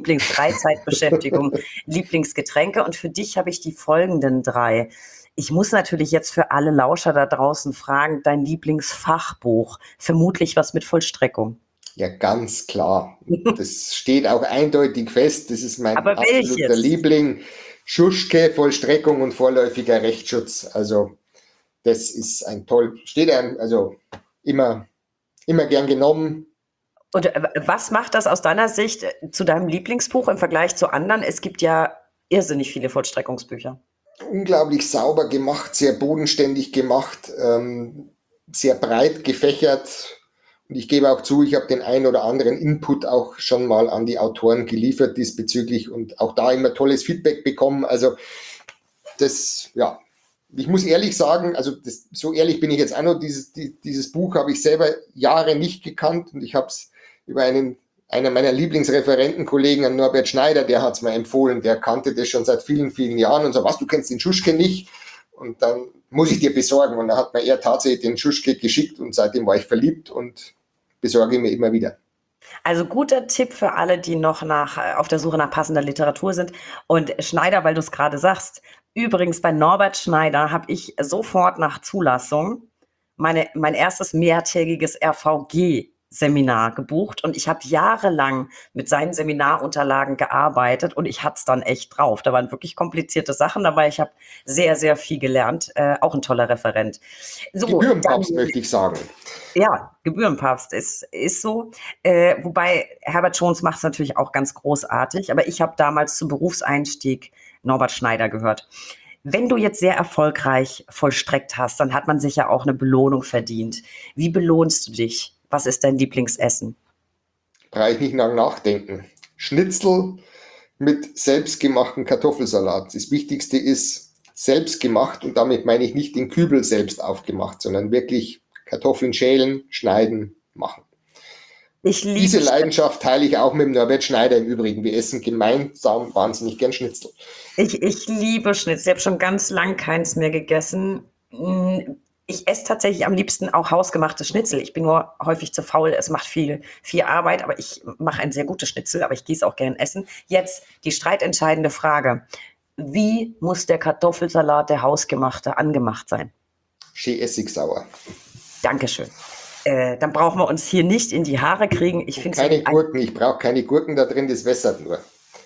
Lieblingsfreizeitbeschäftigung, Lieblingsgetränke. Und für dich habe ich die folgenden drei. Ich muss natürlich jetzt für alle Lauscher da draußen fragen, dein Lieblingsfachbuch, vermutlich was mit Vollstreckung. Ja, ganz klar. Das steht auch eindeutig fest. Das ist mein Aber absoluter welches? Liebling. Schuschke, Vollstreckung und vorläufiger Rechtsschutz. Also das ist ein toll, steht einem, also immer, immer gern genommen. Und äh, was macht das aus deiner Sicht zu deinem Lieblingsbuch im Vergleich zu anderen? Es gibt ja irrsinnig viele Vollstreckungsbücher. Unglaublich sauber gemacht, sehr bodenständig gemacht, ähm, sehr breit gefächert. Und ich gebe auch zu, ich habe den einen oder anderen Input auch schon mal an die Autoren geliefert diesbezüglich und auch da immer tolles Feedback bekommen. Also das, ja, ich muss ehrlich sagen, also das, so ehrlich bin ich jetzt auch noch, dieses, die, dieses Buch habe ich selber Jahre nicht gekannt und ich habe es über einen, einer meiner Lieblingsreferentenkollegen, an Norbert Schneider, der hat es mir empfohlen, der kannte das schon seit vielen, vielen Jahren und so, was, du kennst den Schuschke nicht? Und dann muss ich dir besorgen. Und dann hat mir er tatsächlich den Schuschke geschickt und seitdem war ich verliebt und besorge ihn mir immer wieder. Also guter Tipp für alle, die noch nach, auf der Suche nach passender Literatur sind. Und Schneider, weil du es gerade sagst, übrigens bei Norbert Schneider habe ich sofort nach Zulassung meine, mein erstes mehrtägiges R V G-Seminar gebucht und ich habe jahrelang mit seinen Seminarunterlagen gearbeitet und ich hatte es dann echt drauf. Da waren wirklich komplizierte Sachen dabei. Ich habe sehr, sehr viel gelernt. Äh, auch ein toller Referent. So, Gebührenpapst, dann, möchte ich sagen. Ja, Gebührenpapst ist, ist so. Äh, wobei Herbert Jones macht es natürlich auch ganz großartig. Aber ich habe damals zum Berufseinstieg Norbert Schneider gehört. Wenn du jetzt sehr erfolgreich vollstreckt hast, dann hat man sicher auch eine Belohnung verdient. Wie belohnst du dich? Was ist dein Lieblingsessen? Brauche ich nicht lange nachdenken. Schnitzel mit selbstgemachten Kartoffelsalat. Das Wichtigste ist selbstgemacht und damit meine ich nicht den Kübel selbst aufgemacht, sondern wirklich Kartoffeln schälen, schneiden, machen. Ich liebe Diese Leidenschaft teile ich auch mit dem Norbert Schneider im Übrigen. Wir essen gemeinsam wahnsinnig gern Schnitzel. Ich, ich liebe Schnitzel. Ich habe schon ganz lang keins mehr gegessen. Ich esse tatsächlich am liebsten auch hausgemachtes Schnitzel. Ich bin nur häufig zu faul. Es macht viel, viel Arbeit, aber ich mache ein sehr gutes Schnitzel, aber ich gehe es auch gern essen. Jetzt die streitentscheidende Frage. Wie muss der Kartoffelsalat, der hausgemachte, angemacht sein? Schön essigsauer. Dankeschön. Äh, dann brauchen wir uns hier nicht in die Haare kriegen. Ich finde keine Gurken, ich brauche keine Gurken da drin, das wässert nur.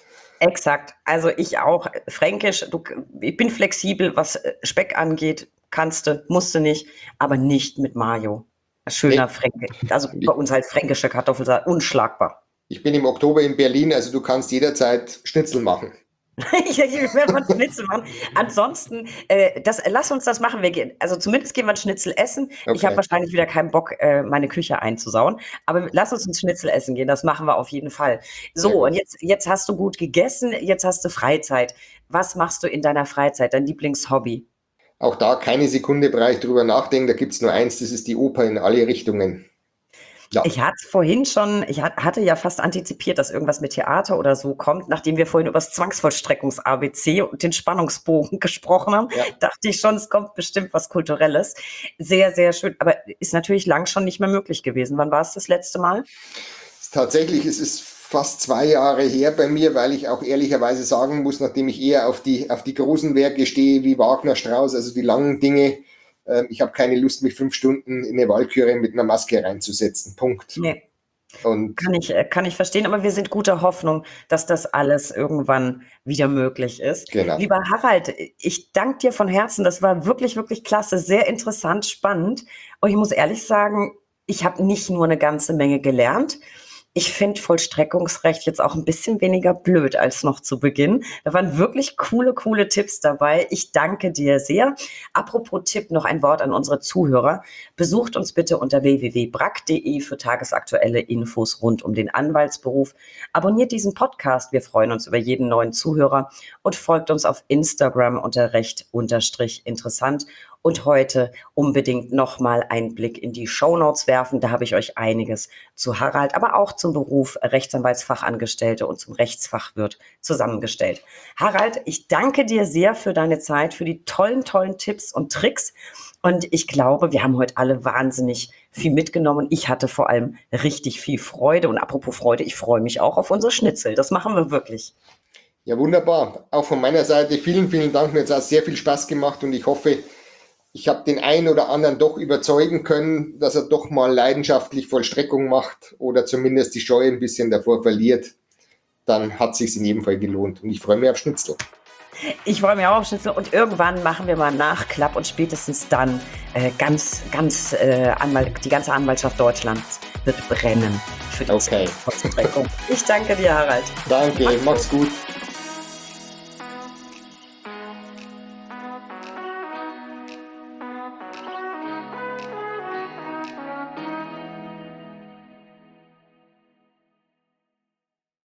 Exakt, also ich auch. Fränkisch, du, ich bin flexibel, was Speck angeht, kannst du, musst du nicht, aber nicht mit Mayo. Schöner nee. Fränkisch, also bei uns halt fränkische Kartoffelsalat, unschlagbar. Ich bin im Oktober in Berlin, also du kannst jederzeit Schnitzel machen. Ich werde mal Schnitzel machen. Ansonsten, äh, das, lass uns das machen. Wir gehen, also zumindest gehen wir ein Schnitzel essen. Okay. Ich habe wahrscheinlich wieder keinen Bock, äh, meine Küche einzusauen. Aber lass uns ein Schnitzel essen gehen. Das machen wir auf jeden Fall. So, und jetzt, jetzt hast du gut gegessen. Jetzt hast du Freizeit. Was machst du in deiner Freizeit? Dein Lieblingshobby? Auch da keine Sekunde brauche ich drüber nachdenken. Da gibt es nur eins, das ist die Oper in alle Richtungen. Ja. Ich hatte vorhin schon, ich hatte ja fast antizipiert, dass irgendwas mit Theater oder so kommt, nachdem wir vorhin über das Zwangsvollstreckungs-A B C und den Spannungsbogen gesprochen haben, ja. Dachte ich schon, es kommt bestimmt was Kulturelles. Sehr, sehr schön, aber ist natürlich lang schon nicht mehr möglich gewesen. Wann war es das letzte Mal? Tatsächlich, es ist fast zwei Jahre her bei mir, weil ich auch ehrlicherweise sagen muss, nachdem ich eher auf die, auf die großen Werke stehe, wie Wagner, Strauss, also die langen Dinge, ich habe keine Lust, mich fünf Stunden in eine Walküre mit einer Maske reinzusetzen. Punkt. Nee. Und kann ich, kann ich verstehen, aber wir sind guter Hoffnung, dass das alles irgendwann wieder möglich ist. Genau. Lieber Harald, ich danke dir von Herzen. Das war wirklich, wirklich klasse, sehr interessant, spannend. Und ich muss ehrlich sagen, ich habe nicht nur eine ganze Menge gelernt. Ich finde Vollstreckungsrecht jetzt auch ein bisschen weniger blöd als noch zu Beginn. Da waren wirklich coole, coole Tipps dabei. Ich danke dir sehr. Apropos Tipp, noch ein Wort an unsere Zuhörer. Besucht uns bitte unter w w w punkt brack punkt de für tagesaktuelle Infos rund um den Anwaltsberuf. Abonniert diesen Podcast. Wir freuen uns über jeden neuen Zuhörer und folgt uns auf Instagram unter recht unterstrich interessant. Und heute unbedingt nochmal einen Blick in die Shownotes werfen. Da habe ich euch einiges zu Harald, aber auch zum Beruf Rechtsanwaltsfachangestellte und zum Rechtsfachwirt zusammengestellt. Harald, ich danke dir sehr für deine Zeit, für die tollen, tollen Tipps und Tricks. Und ich glaube, wir haben heute alle wahnsinnig viel mitgenommen. Ich hatte vor allem richtig viel Freude. Und apropos Freude, ich freue mich auch auf unser Schnitzel. Das machen wir wirklich. Ja, wunderbar. Auch von meiner Seite vielen, vielen Dank. Mir hat es auch sehr viel Spaß gemacht und ich hoffe, ich habe den einen oder anderen doch überzeugen können, dass er doch mal leidenschaftlich Vollstreckung macht oder zumindest die Scheu ein bisschen davor verliert. Dann hat es sich in jedem Fall gelohnt. Und ich freue mich auf Schnitzel. Ich freue mich auch auf Schnitzel. Und irgendwann machen wir mal einen Nachklapp und spätestens dann äh, ganz, ganz äh, Anwalt, die ganze Anwaltschaft Deutschlands wird brennen für die okay. Vollstreckung. Ich danke dir, Harald. Danke, mach's gut.